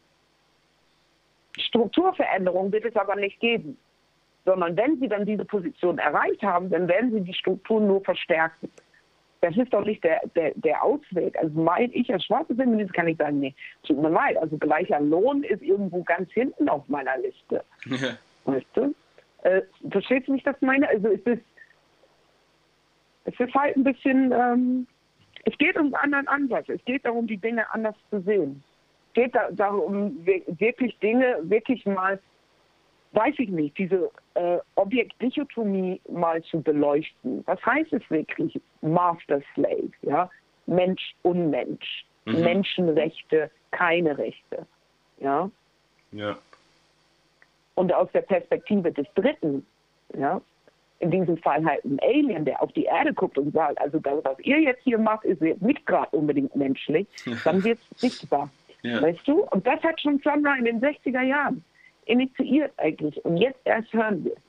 Speaker 13: Strukturveränderung wird es aber nicht geben. Sondern wenn sie dann diese Position erreicht haben, dann werden sie die Strukturen nur verstärken. Das ist doch nicht der, der, der Ausweg. Also mein ich als schwarze Feminist kann ich sagen, nee, tut mir leid. Also gleicher Lohn ist irgendwo ganz hinten auf meiner Liste. Ja. Weißt du? Äh, verstehst du, wie ich das meine? Also es ist, es ist halt ein bisschen, ähm, es geht um einen anderen Ansatz. Es geht darum, die Dinge anders zu sehen. Es geht da, darum, wirklich Dinge, wirklich mal, weiß ich nicht, diese äh, Objektdichotomie mal zu beleuchten. Was heißt es wirklich? Master-Slave, ja? Mensch, Unmensch. Mhm. Menschenrechte, keine Rechte. Ja?
Speaker 2: Ja.
Speaker 13: Und aus der Perspektive des Dritten, ja, in diesem Fall halt ein Alien, der auf die Erde guckt und sagt, also das, was ihr jetzt hier macht, ist jetzt nicht gerade unbedingt menschlich, dann wird es sichtbar. Ja. Weißt du? Und das hat schon Sandra in den sechziger Jahren initiiert eigentlich. Und jetzt erst hören wir.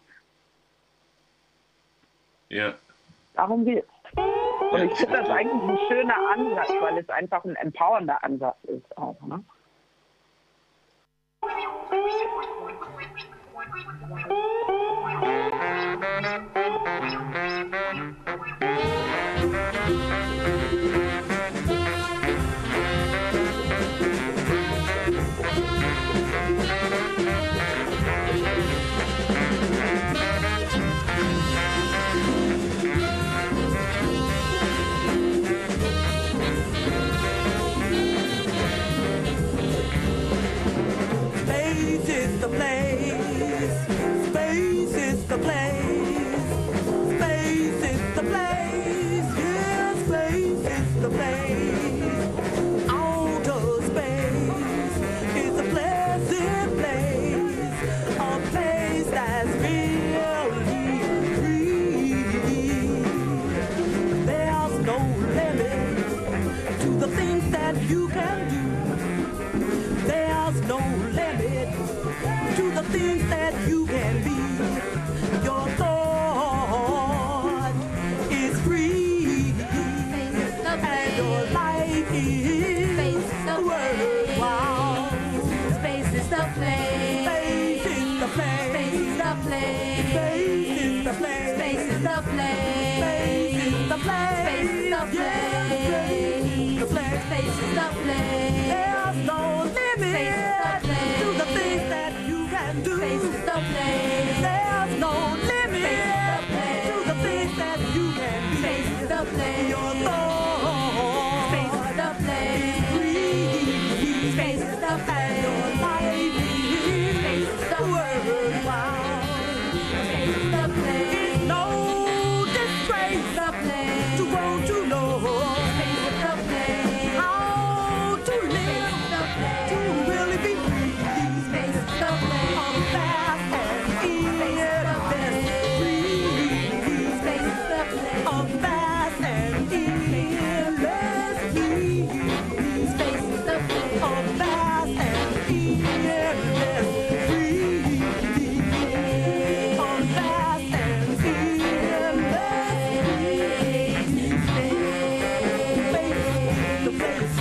Speaker 2: Ja.
Speaker 13: Darum geht's. Und ja, ich finde das eigentlich ein schöner Ansatz, weil es einfach ein empowernder Ansatz ist auch, ne?
Speaker 14: Space is the place. can do. Face the place. There's no limit to the things that you can be. Face the place. Your thoughts. Face the place. Breathe. Face the place. Your life. Face the world. Wow. Face the place. It's no disgrace the place to want to know. Face the place. How to live to really be free. Face the place. On fast and easy the best. Free. Face the place. On fast and easy let's free. Face the place. On fast and easy let's free. On fast and easy let's free. Face the place.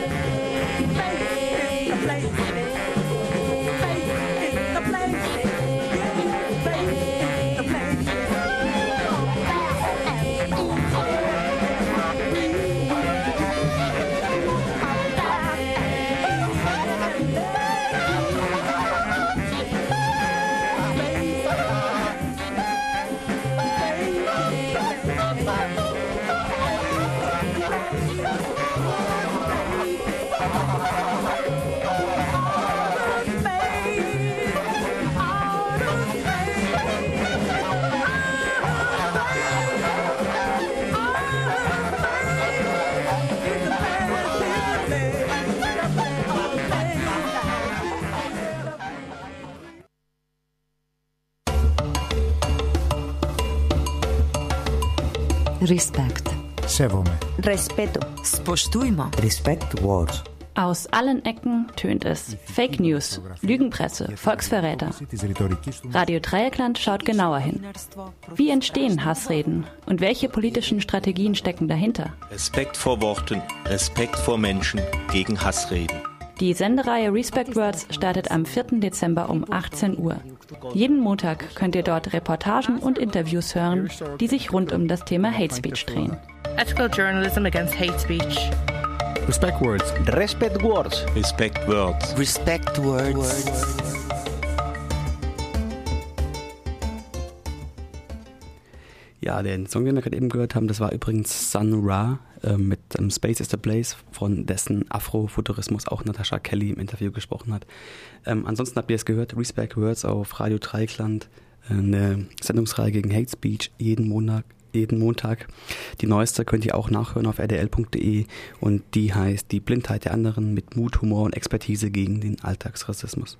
Speaker 15: Respekt.
Speaker 16: Σέβομαι.
Speaker 15: Respeto.
Speaker 16: Spoštujmo. Respect Wars.
Speaker 17: Aus allen Ecken tönt es. Fake News, Lügenpresse, Volksverräter. Radio Dreieckland schaut genauer hin. Wie entstehen Hassreden und welche politischen Strategien stecken dahinter?
Speaker 18: Respekt vor Worten, Respekt vor Menschen gegen Hassreden.
Speaker 17: Die Sendereihe Respect Words startet am vierten Dezember um achtzehn Uhr. Jeden Montag könnt ihr dort Reportagen und Interviews hören, die sich rund um das Thema Hate Speech drehen.
Speaker 19: Ethical journalism against hate speech.
Speaker 16: Respect Words.
Speaker 18: Respect Words. Respect Words.
Speaker 16: Respect Words.
Speaker 1: Ja, den Song, den wir gerade eben gehört haben, das war übrigens Sun Ra äh, mit ähm, Space is the Place, von dessen Afrofuturismus auch Natascha Kelly im Interview gesprochen hat. Ähm, ansonsten habt ihr es gehört, Respect Words auf Radio Dreieckland, äh, eine Sendungsreihe gegen Hate Speech, jeden Montag. jeden Montag. Die neueste könnt ihr auch nachhören auf r d l punkt d e und die heißt Die Blindheit der anderen mit Mut, Humor und Expertise gegen den Alltagsrassismus.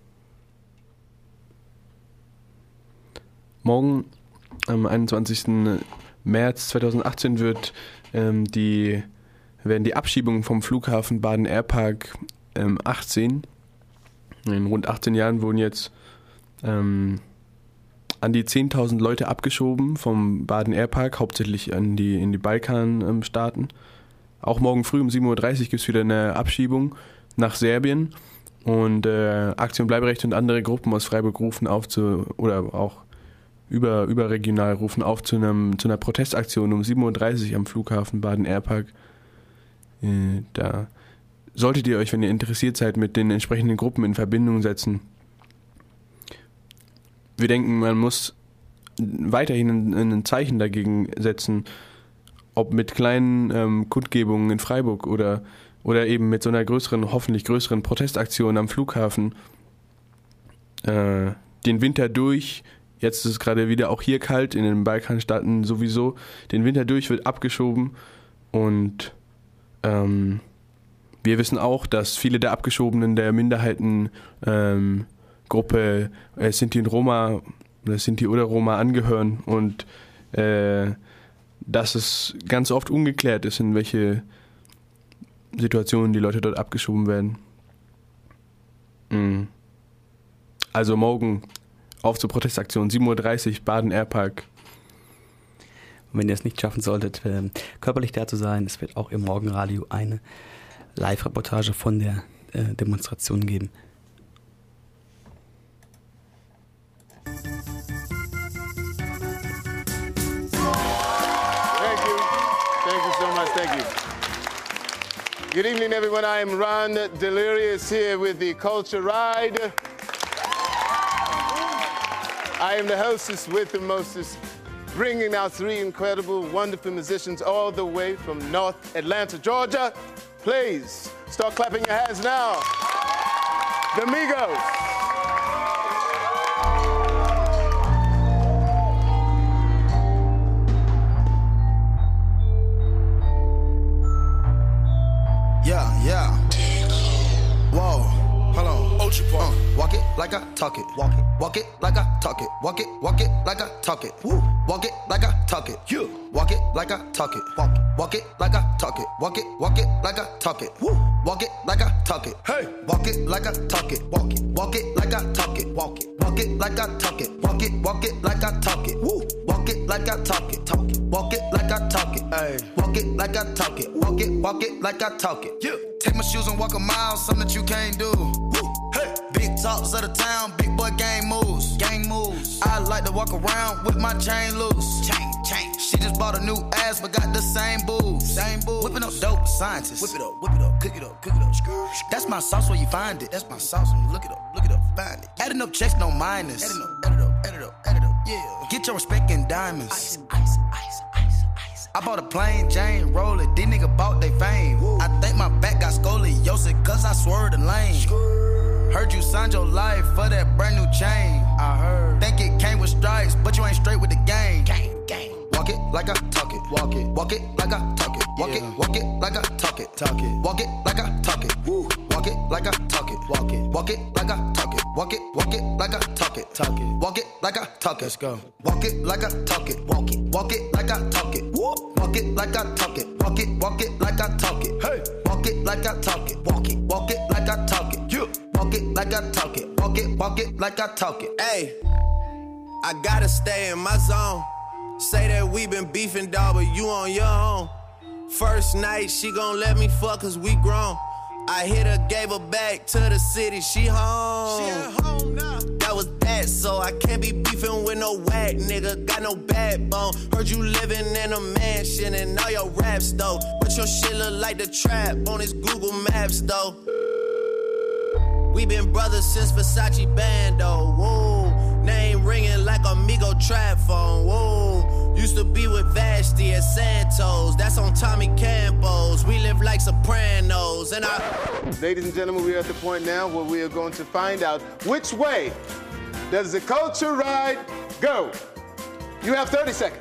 Speaker 2: Morgen am einundzwanzigsten März zweitausendachtzehn wird ähm, die, werden die Abschiebungen vom Flughafen Baden-Airpark ähm, achtzehn. In rund achtzehn Jahren wurden jetzt ähm, an die zehntausend Leute abgeschoben vom Baden-Airpark, hauptsächlich an die, in die Balkanstaaten. Auch morgen früh um sieben Uhr dreißig gibt es wieder eine Abschiebung nach Serbien. Und äh, Aktion Bleiberecht und andere Gruppen aus Freiburg rufen auf zu, oder auch über, überregional rufen auf zu, einem, zu einer Protestaktion um sieben Uhr dreißig am Flughafen Baden-Airpark. Äh, da solltet ihr euch, wenn ihr interessiert seid, mit den entsprechenden Gruppen in Verbindung setzen. Wir denken, man muss weiterhin ein, ein Zeichen dagegen setzen, ob mit kleinen ähm, Kundgebungen in Freiburg oder, oder eben mit so einer größeren, hoffentlich größeren Protestaktion am Flughafen. Äh, den Winter durch, jetzt ist es gerade wieder auch hier kalt, in den Balkanstaaten sowieso, den Winter durch wird abgeschoben und ähm, wir wissen auch, dass viele der Abgeschobenen der Minderheiten ähm, Gruppe äh, Sinti und Roma, oder Sinti oder Roma angehören und äh, dass es ganz oft ungeklärt ist, in welche Situationen die Leute dort abgeschoben werden. Mhm. Also morgen auf zur Protestaktion, sieben Uhr dreißig, Baden-Airpark.
Speaker 1: Und wenn ihr es nicht schaffen solltet, äh, körperlich da zu sein, es wird auch im Morgenradio eine Live-Reportage von der äh, Demonstration geben.
Speaker 20: Thank you. Good evening, everyone. I am Ron Delirious here with the Culture Ride. I am the hostess with the mostest, bringing out three incredible, wonderful musicians all the way from North Atlanta, Georgia. Please start clapping your hands now. The Migos.
Speaker 9: Yeah, yeah. Whoa, hold on. Uh, walk it like I talk it. Walk it. Walk it like I talk it. Walk it. Walk it like I talk it. Woo. Walk it like I talk it. You. Walk it like I talk it. Walk it. Walk it like I talk it. Walk it. Walk it like I talk it. Woo. Walk it like I talk it. Hey. Walk it like I talk it. Walk it. Walk it like I talk it. Walk it. Walk it like I talk it. Walk it. Walk it like I talk it. Woo. Walk it like I talk it. Talk it. Walk it like I talk it. Hey. Walk it like I talk it. Walk it. Walk it like I talk it. You. Take my shoes and walk a mile, something that you can't do. Woo. Hey. Big talks of the town, big boy gang moves. Gang moves. I like to walk around with my chain loose. Chain, chain. She just bought a new ass, but got the same boobs. Same boobs. Whipping up dope scientists. Whip it up, whip it up, cook it up, cook it up. That's my sauce where you find it. That's my sauce when you look it up, look it up, find it. Adding up checks, no minus. Adding up, add it up, add it up, add it up, yeah. Get your respect in diamonds. Ice, ice, ice, ice, ice. I bought a plain Jane roller, these niggas bought they fame. Woo. I think my back got scoliosis, cause I swerved the lane. Heard you signed your life for that brand new chain. I heard. Think it came with stripes, but you ain't straight with the game. Gang, gang. Walk it like I talk it. Walk it. Walk it like I talk it. Walk yeah. it. Walk it like I talk it. Talk it. Walk it like I talk it. Woo. Walk it like I talk it. Walk it. Walk it like I talk it. Walk it. Walk it like I talk it. Talk it. Walk it like I talk it. Let's go. Walk it like I talk it. Walk it. Walk it like I talk it. Woo. Walk it like I talk it. Walk it. Walk it like I talk it. Hey. Walk it like I talk it. Walk it. Walk it like I talk it. You. Walk it like I talk it. Walk it. Walk it like I talk it.
Speaker 15: Hey, I gotta stay in my zone. Say that we been beefing, dog, but you on your own. First night, she gon' let me fuck cause we grown. I hit her, gave her back to the city, she home. She at home now. That was that, so I can't be beefing with no whack nigga. Got no backbone. Heard you living in a mansion and all your raps though. But your shit look like the trap on his Google Maps though. We been brothers since Versace Bando, whoa. Name ringing like Amigo trap phone, whoa. Used to be with Vashti at Santos, that's on Tommy Campos. We live like Sopranos, and I...
Speaker 20: Ladies and gentlemen, we are at the point now where we are going to find out which way does the culture ride go. You have thirty seconds.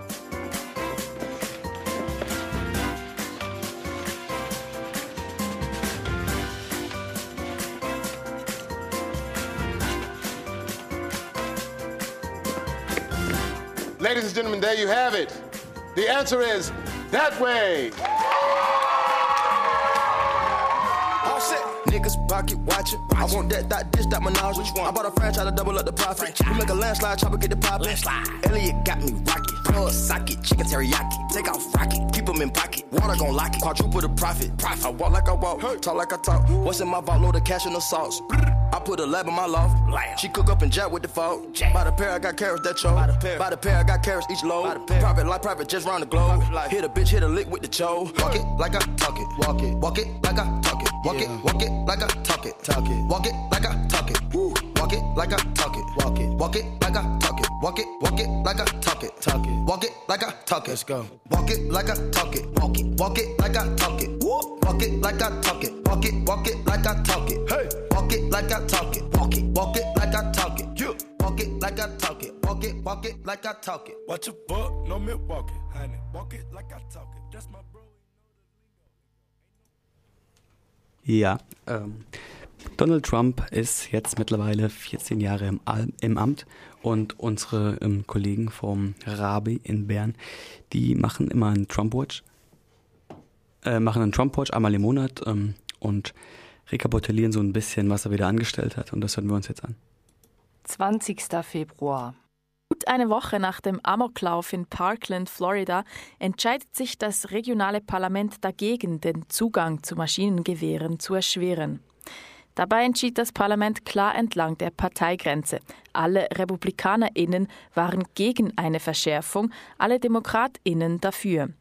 Speaker 20: Ladies and gentlemen, there you have it. The answer is that way.
Speaker 9: Oh shit. Niggas pocket watching. I want that, that, dish, that menage. Which one? I bought a franchise to double up the profit. We make a landslide, chopper get the pop. Elliot got me rocket. Plug socket, chicken teriyaki. Take off rocket, keep them in pocket. Water gon' lock it, quadruple the profit. profit. I walk like I walk, talk like I talk. What's in my vault, load of cash and the sauce. I put a lab in my loft. She cook up and jack with the fault. By the pair, I got carrots that choke. By the pair, By the pair I got carrots each load. Private life, private just round the globe. Hit a bitch, hit a lick with the cho. Walk it like I talk it. Walk it. Walk it like I talk it. Walk yeah. it. Walk it like I talk it. Talk it. Walk it like I talk it. Woo. Walk it like I talk it. Walk it. Walk it like I talk it. Walk it. Walk it like I talk it. Talk it. Walk it like I talk it. Let's go. Walk it like I talk it. Walk it. Walk it like I talk it. Woo. Walk it like I talk it. Walk it. Walk it like I talk it. Hey. Walk it like I talk it. Walk it. Walk it like I talk it. You. Walk it like I talk it. Walk it. Walk it like I talk it.
Speaker 21: Watch your butt, no Milwaukee, honey. Walk it like I talk it. That's my bro.
Speaker 1: Ja, ähm, Donald Trump ist jetzt mittlerweile vierzehn Jahre im, im Amt und unsere ähm, Kollegen vom Rabi in Bern, die machen immer einen Trump-Watch, äh, machen einen Trump-Watch einmal im Monat ähm, und rekapitulieren so ein bisschen, was er wieder angestellt hat, und das hören wir uns jetzt an.
Speaker 22: zwanzigster Februar. Gut eine Woche nach dem Amoklauf in Parkland, Florida, entscheidet sich das regionale Parlament dagegen, den Zugang zu Maschinengewehren zu erschweren. Dabei entschied das Parlament klar entlang der Parteigrenze. Alle RepublikanerInnen waren gegen eine Verschärfung, alle DemokratInnen dafür.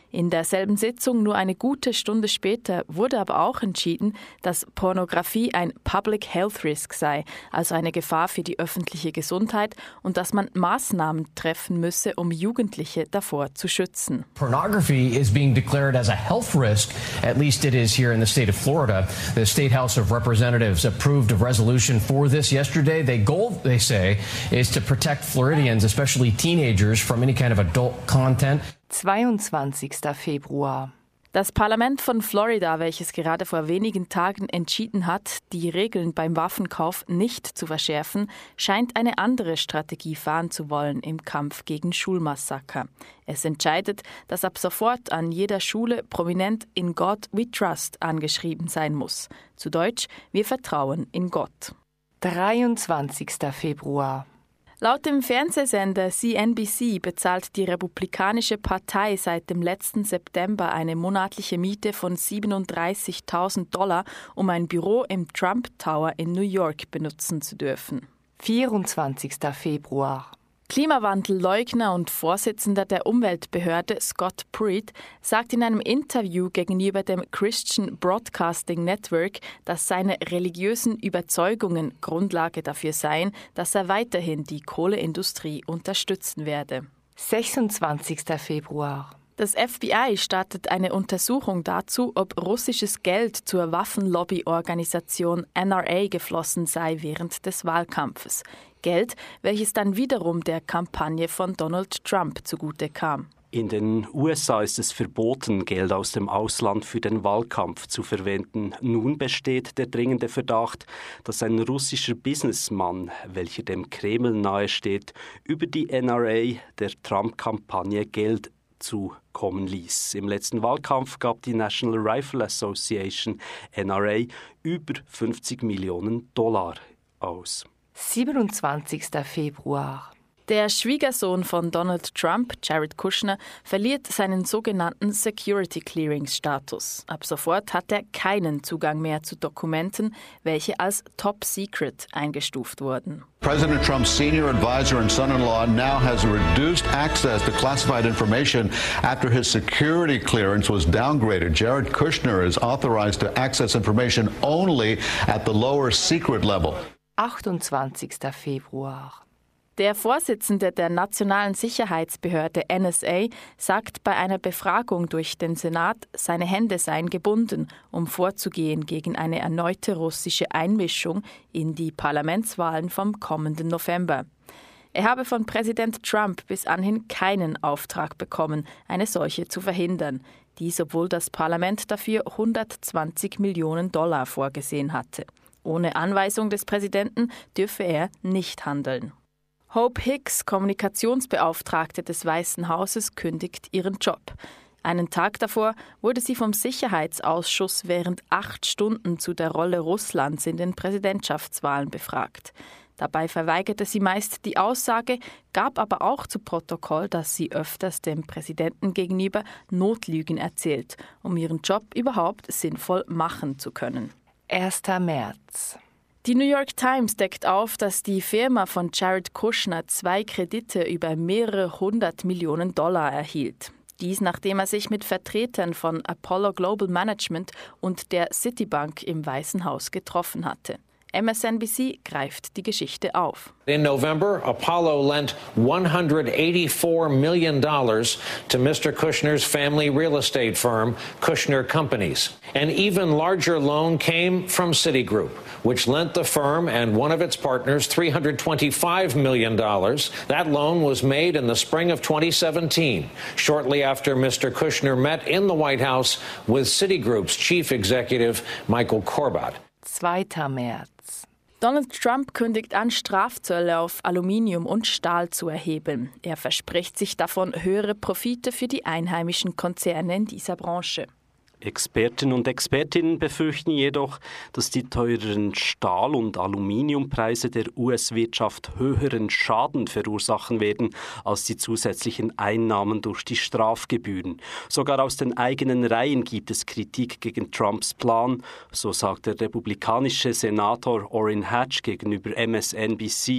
Speaker 22: In derselben Sitzung, nur eine gute Stunde später, wurde aber auch entschieden, dass Pornografie ein Public Health Risk sei, also eine Gefahr für die öffentliche Gesundheit, und dass man Maßnahmen treffen müsse, um Jugendliche davor zu schützen.
Speaker 3: Pornography is being declared as a health risk, at least it is here in the state of Florida. The State House of Representatives approved a resolution for this yesterday. The goal, they say, is to protect Floridians, especially teenagers, from any kind of adult content.
Speaker 22: zweiundzwanzigster Februar. Das Parlament von Florida, welches gerade vor wenigen Tagen entschieden hat, die Regeln beim Waffenkauf nicht zu verschärfen, scheint eine andere Strategie fahren zu wollen im Kampf gegen Schulmassaker. Es entscheidet, dass ab sofort an jeder Schule prominent "In God we trust" angeschrieben sein muss. Zu Deutsch: Wir vertrauen in Gott. dreiundzwanzigster Februar. Laut dem Fernsehsender C N B C bezahlt die Republikanische Partei seit dem letzten September eine monatliche Miete von siebenunddreißigtausend Dollar, um ein Büro im Trump Tower in New York benutzen zu dürfen. vierundzwanzigster Februar. Klimawandelleugner und Vorsitzender der Umweltbehörde Scott Pruitt sagt in einem Interview gegenüber dem Christian Broadcasting Network, dass seine religiösen Überzeugungen Grundlage dafür seien, dass er weiterhin die Kohleindustrie unterstützen werde. sechsundzwanzigster Februar. Das F B I startet eine Untersuchung dazu, ob russisches Geld zur Waffenlobbyorganisation N R A geflossen sei während des Wahlkampfes. Geld, welches dann wiederum der Kampagne von Donald Trump zugute kam.
Speaker 4: In den U S A ist es verboten, Geld aus dem Ausland für den Wahlkampf zu verwenden. Nun besteht der dringende Verdacht, dass ein russischer Businessmann, welcher dem Kreml nahesteht, über die N R A der Trump-Kampagne Geld zukommen ließ. Im letzten Wahlkampf gab die National Rifle Association N R A über fünfzig Millionen Dollar aus.
Speaker 22: siebenundzwanzigster Februar. Der Schwiegersohn von Donald Trump, Jared Kushner, verliert seinen sogenannten Security Clearance-Status. Ab sofort hat er keinen Zugang mehr zu Dokumenten, welche als Top Secret eingestuft wurden.
Speaker 23: President Trump's senior advisor and son-in-law now has reduced access to classified information after his security clearance was downgraded. Jared Kushner is authorized to access information only at the lower secret level.
Speaker 22: achtundzwanzigster Februar. Der Vorsitzende der Nationalen Sicherheitsbehörde N S A sagt bei einer Befragung durch den Senat, seine Hände seien gebunden, um vorzugehen gegen eine erneute russische Einmischung in die Parlamentswahlen vom kommenden November. Er habe von Präsident Trump bis anhin keinen Auftrag bekommen, eine solche zu verhindern. Dies, obwohl das Parlament dafür hundertzwanzig Millionen Dollar vorgesehen hatte. Ohne Anweisung des Präsidenten dürfe er nicht handeln. Hope Hicks, Kommunikationsbeauftragte des Weißen Hauses, kündigt ihren Job. Einen Tag davor wurde sie vom Sicherheitsausschuss während acht Stunden zu der Rolle Russlands in den Präsidentschaftswahlen befragt. Dabei verweigerte sie meist die Aussage, gab aber auch zu Protokoll, dass sie öfters dem Präsidenten gegenüber Notlügen erzählt, um ihren Job überhaupt sinnvoll machen zu können. erster März. Die New York Times deckt auf, dass die Firma von Jared Kushner zwei Kredite über mehrere hundert Millionen Dollar erhielt. Dies, nachdem er sich mit Vertretern von Apollo Global Management und der Citibank im Weißen Haus getroffen hatte. M S N B C greift die Geschichte auf.
Speaker 24: In November, Apollo lent one hundred eighty-four million dollars to Mister Kushner's family real estate firm, Kushner Companies. An even larger loan came from Citigroup, which lent the firm and one of its partners three hundred twenty-five million dollars. That loan was made in the spring of twenty seventeen, shortly after Mister Kushner met in the White House with Citigroup's chief executive, Michael Corbat.
Speaker 22: zweiter März. Donald Trump kündigt an, Strafzölle auf Aluminium und Stahl zu erheben. Er verspricht sich davon höhere Profite für die einheimischen Konzerne in dieser Branche.
Speaker 4: Experten und Expertinnen befürchten jedoch, dass die teureren Stahl- und Aluminiumpreise der U S-Wirtschaft höheren Schaden verursachen werden als die zusätzlichen Einnahmen durch die Strafgebühren. Sogar aus den eigenen Reihen gibt es Kritik gegen Trumps Plan, so sagt der republikanische Senator Orrin Hatch gegenüber M S N B C.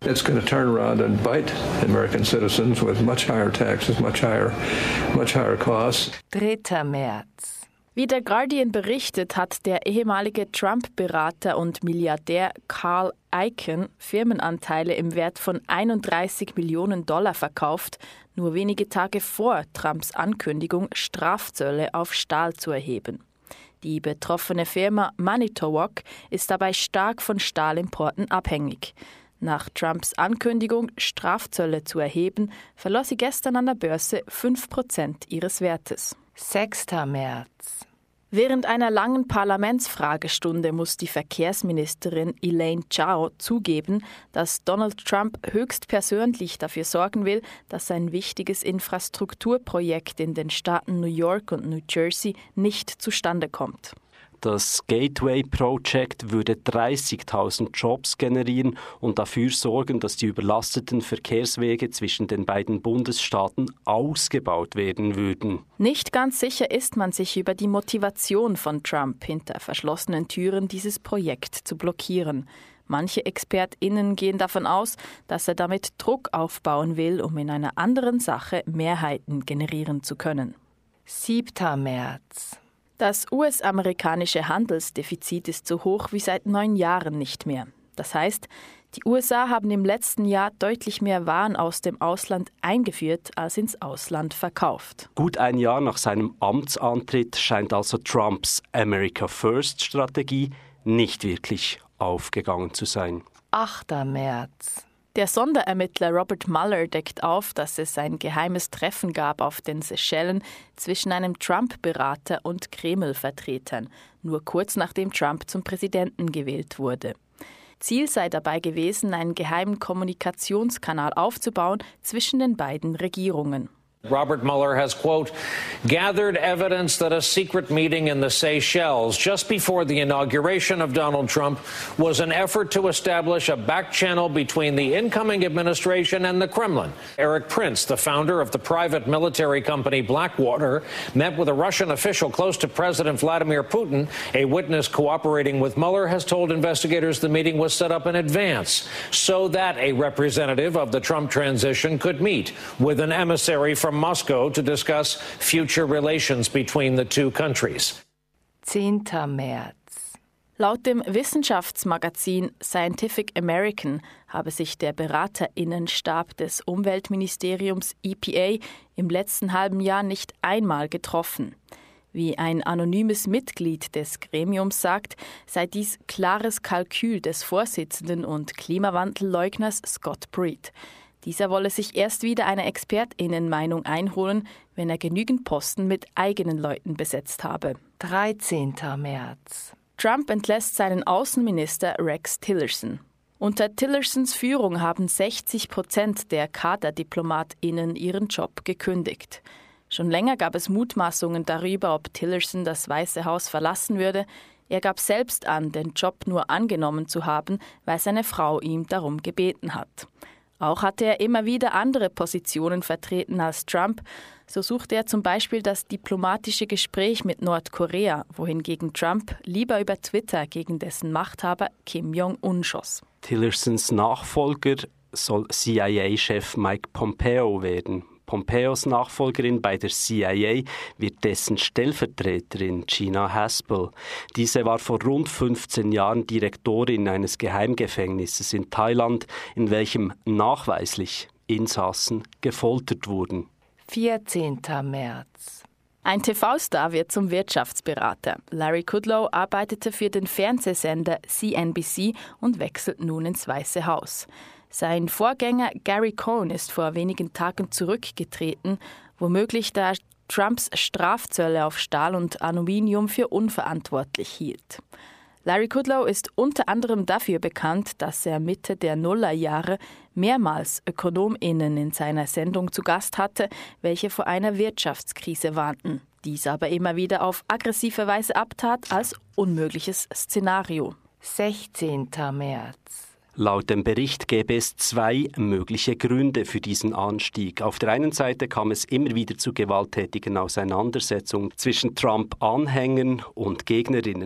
Speaker 5: It's going to turn around and bite American citizens with much higher taxes, much higher, much higher costs.
Speaker 22: dritter März. Wie der Guardian berichtet, hat der ehemalige Trump-Berater und Milliardär Carl Icahn Firmenanteile im Wert von einunddreißig Millionen Dollar verkauft, nur wenige Tage vor Trumps Ankündigung, Strafzölle auf Stahl zu erheben. Die betroffene Firma Manitowoc ist dabei stark von Stahlimporten abhängig. Nach Trumps Ankündigung, Strafzölle zu erheben, verlor sie gestern an der Börse fünf Prozent ihres Wertes. sechster März. Während einer langen Parlamentsfragestunde muss die Verkehrsministerin Elaine Chao zugeben, dass Donald Trump höchstpersönlich dafür sorgen will, dass ein wichtiges Infrastrukturprojekt in den Staaten New York und New Jersey nicht zustande kommt.
Speaker 4: Das Gateway Project würde dreißigtausend Jobs generieren und dafür sorgen, dass die überlasteten Verkehrswege zwischen den beiden Bundesstaaten ausgebaut werden würden.
Speaker 22: Nicht ganz sicher ist man sich über die Motivation von Trump, hinter verschlossenen Türen dieses Projekt zu blockieren. Manche ExpertInnen gehen davon aus, dass er damit Druck aufbauen will, um in einer anderen Sache Mehrheiten generieren zu können. siebter März. Das U S-amerikanische Handelsdefizit ist so hoch wie seit neun Jahren nicht mehr. Das heißt, die U S A haben im letzten Jahr deutlich mehr Waren aus dem Ausland eingeführt, als ins Ausland verkauft.
Speaker 4: Gut ein Jahr nach seinem Amtsantritt scheint also Trumps America First-Strategie nicht wirklich aufgegangen zu sein.
Speaker 22: achter März. Der Sonderermittler Robert Mueller deckt auf, dass es ein geheimes Treffen gab auf den Seychellen zwischen einem Trump-Berater und Kreml-Vertretern, nur kurz nachdem Trump zum Präsidenten gewählt wurde. Ziel sei dabei gewesen, einen geheimen Kommunikationskanal aufzubauen zwischen den beiden Regierungen.
Speaker 24: Robert Mueller has, quote, gathered evidence that a secret meeting in the Seychelles just before the inauguration of Donald Trump was an effort to establish a back channel between the incoming administration and the Kremlin. Eric Prince, the founder of the private military company Blackwater, met with a Russian official close to President Vladimir Putin. A witness cooperating with Mueller has told investigators the meeting was set up in advance so that a representative of the Trump transition could meet with an emissary from Moscow to discuss future relations between the two countries.
Speaker 22: zehnter März. Laut dem Wissenschaftsmagazin Scientific American habe sich der BeraterInnenstab des Umweltministeriums E P A im letzten halben Jahr nicht einmal getroffen. Wie ein anonymes Mitglied des Gremiums sagt, sei dies klares Kalkül des Vorsitzenden und Klimawandelleugners Scott Pruitt. Dieser wolle sich erst wieder eine ExpertInnenmeinung einholen, wenn er genügend Posten mit eigenen Leuten besetzt habe. dreizehnter März. Trump entlässt seinen Außenminister Rex Tillerson. Unter Tillersons Führung haben sechzig Prozent der KaderdiplomatInnen ihren Job gekündigt. Schon länger gab es Mutmaßungen darüber, ob Tillerson das Weiße Haus verlassen würde. Er gab selbst an, den Job nur angenommen zu haben, weil seine Frau ihm darum gebeten hat. Auch hatte er immer wieder andere Positionen vertreten als Trump. So suchte er zum Beispiel das diplomatische Gespräch mit Nordkorea, wohingegen Trump lieber über Twitter gegen dessen Machthaber Kim Jong-un schoss.
Speaker 4: Tillersons Nachfolger soll C I A-Chef Mike Pompeo werden. Pompeos Nachfolgerin bei der C I A wird dessen Stellvertreterin Gina Haspel. Diese war vor rund fünfzehn Jahren Direktorin eines Geheimgefängnisses in Thailand, in welchem nachweislich Insassen gefoltert wurden.
Speaker 22: vierzehnter März. Ein T V-Star wird zum Wirtschaftsberater. Larry Kudlow arbeitete für den Fernsehsender C N B C und wechselt nun ins Weiße Haus. Sein Vorgänger Gary Cohn ist vor wenigen Tagen zurückgetreten, womöglich da er Trumps Strafzölle auf Stahl und Aluminium für unverantwortlich hielt. Larry Kudlow ist unter anderem dafür bekannt, dass er Mitte der Nullerjahre mehrmals ÖkonomInnen in seiner Sendung zu Gast hatte, welche vor einer Wirtschaftskrise warnten. Dies aber immer wieder auf aggressive Weise abtat als unmögliches Szenario. sechzehnter März.
Speaker 4: Laut dem Bericht gäbe es zwei mögliche Gründe für diesen Anstieg. Auf der einen Seite kam es immer wieder zu gewalttätigen Auseinandersetzungen zwischen Trump-Anhängern und Gegnerinnen.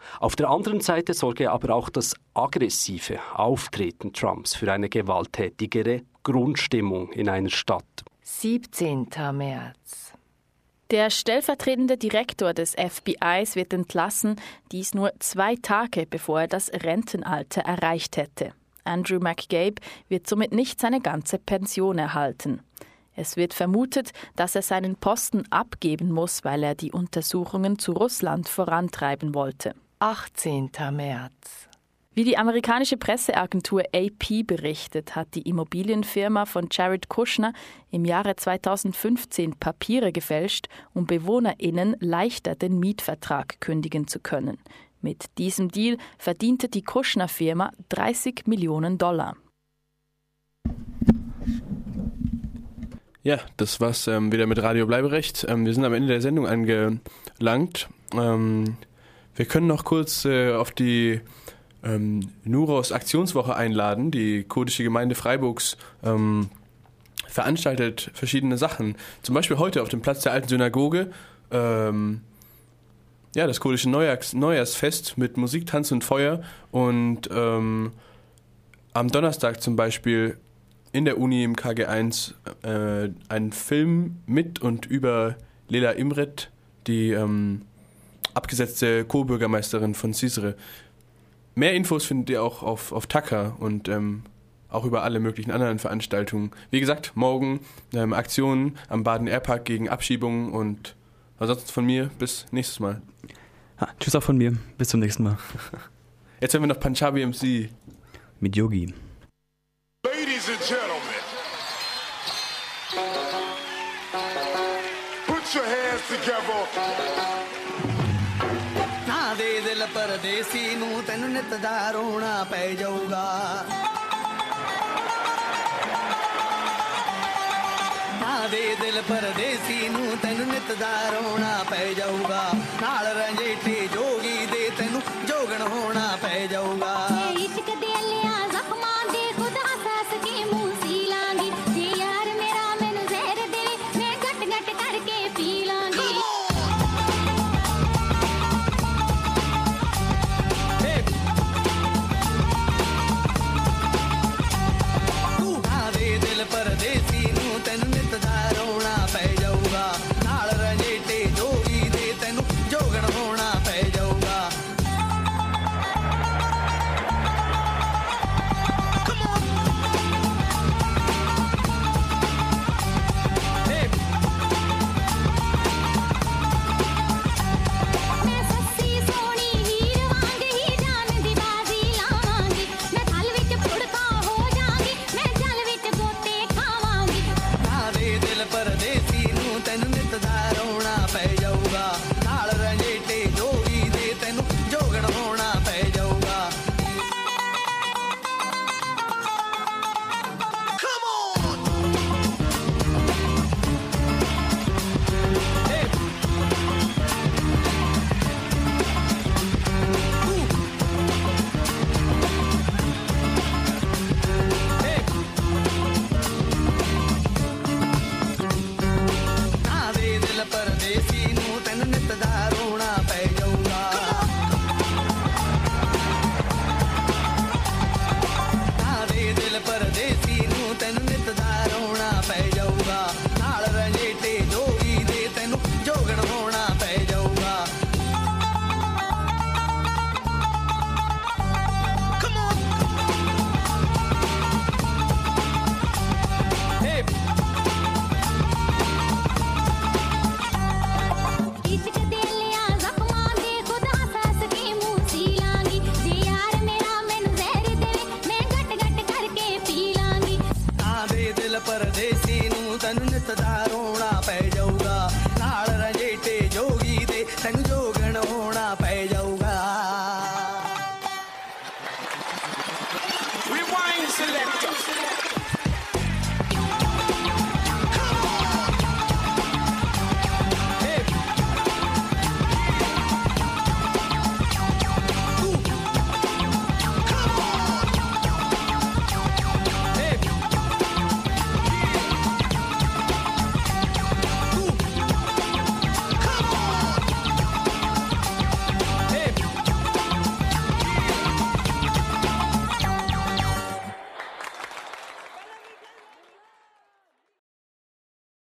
Speaker 4: Auf der anderen Seite sorge aber auch das aggressive Auftreten Trumps für eine gewalttätigere Grundstimmung in einer Stadt.
Speaker 22: siebzehnten März. Der stellvertretende Direktor des F B Is wird entlassen, dies nur zwei Tage bevor er das Rentenalter erreicht hätte. Andrew McCabe wird somit nicht seine ganze Pension erhalten. Es wird vermutet, dass er seinen Posten abgeben muss, weil er die Untersuchungen zu Russland vorantreiben wollte. achtzehnten März. Wie die amerikanische Presseagentur A P berichtet, hat die Immobilienfirma von Jared Kushner im Jahre zweitausendfünfzehn Papiere gefälscht, um BewohnerInnen leichter den Mietvertrag kündigen zu können. Mit diesem Deal verdiente die Kushner-Firma dreißig Millionen Dollar.
Speaker 2: Ja, das war's ähm, wieder mit Radio Bleiberecht. Ähm, wir sind am Ende der Sendung angelangt. Ähm, wir können noch kurz äh, auf die ähm, Nuros Aktionswoche einladen. Die kurdische Gemeinde Freiburgs ähm, veranstaltet verschiedene Sachen. Zum Beispiel heute auf dem Platz der alten Synagoge ähm, ja, das kurdische Neujahrs- Neujahrsfest mit Musik, Tanz und Feuer. Und ähm, am Donnerstag zum Beispiel in der Uni im K G eins äh, einen Film mit und über Lela Imret, die ähm, abgesetzte Co-Bürgermeisterin von Cizre. Mehr Infos findet ihr auch auf, auf Taka und ähm, auch über alle möglichen anderen Veranstaltungen. Wie gesagt, morgen ähm, Aktionen am Baden-Air-Park gegen Abschiebungen und ansonsten von mir bis nächstes Mal.
Speaker 1: Ha, tschüss auch von mir, bis zum nächsten Mal.
Speaker 2: Jetzt haben wir noch Punjabi M C.
Speaker 1: Mit Yogi.
Speaker 21: Ladies and gentlemen, put your hands together.
Speaker 6: ਨਾ ਦੇ ਦਿਲ ਪਰਦੇਸੀ ਨੂੰ ਤੈਨੂੰ ਨਿਤ ਦਾ ਰੋਣਾ ਪੈ ਜਾਊਗਾ ਨਾ ਦੇ ਦਿਲ ਪਰਦੇਸੀ ਨੂੰ ਤੈਨੂੰ ਨਿਤ ਦਾ ਰੋਣਾ ਪੈ ਜਾਊਗਾ ਨਾਲ ਰੰਜੇਠੀ ਜੋਗੀ ਦੇ ਤੈਨੂੰ ਜੋਗਣ ਹੋਣਾ ਪੈ ਜਾਊਗਾ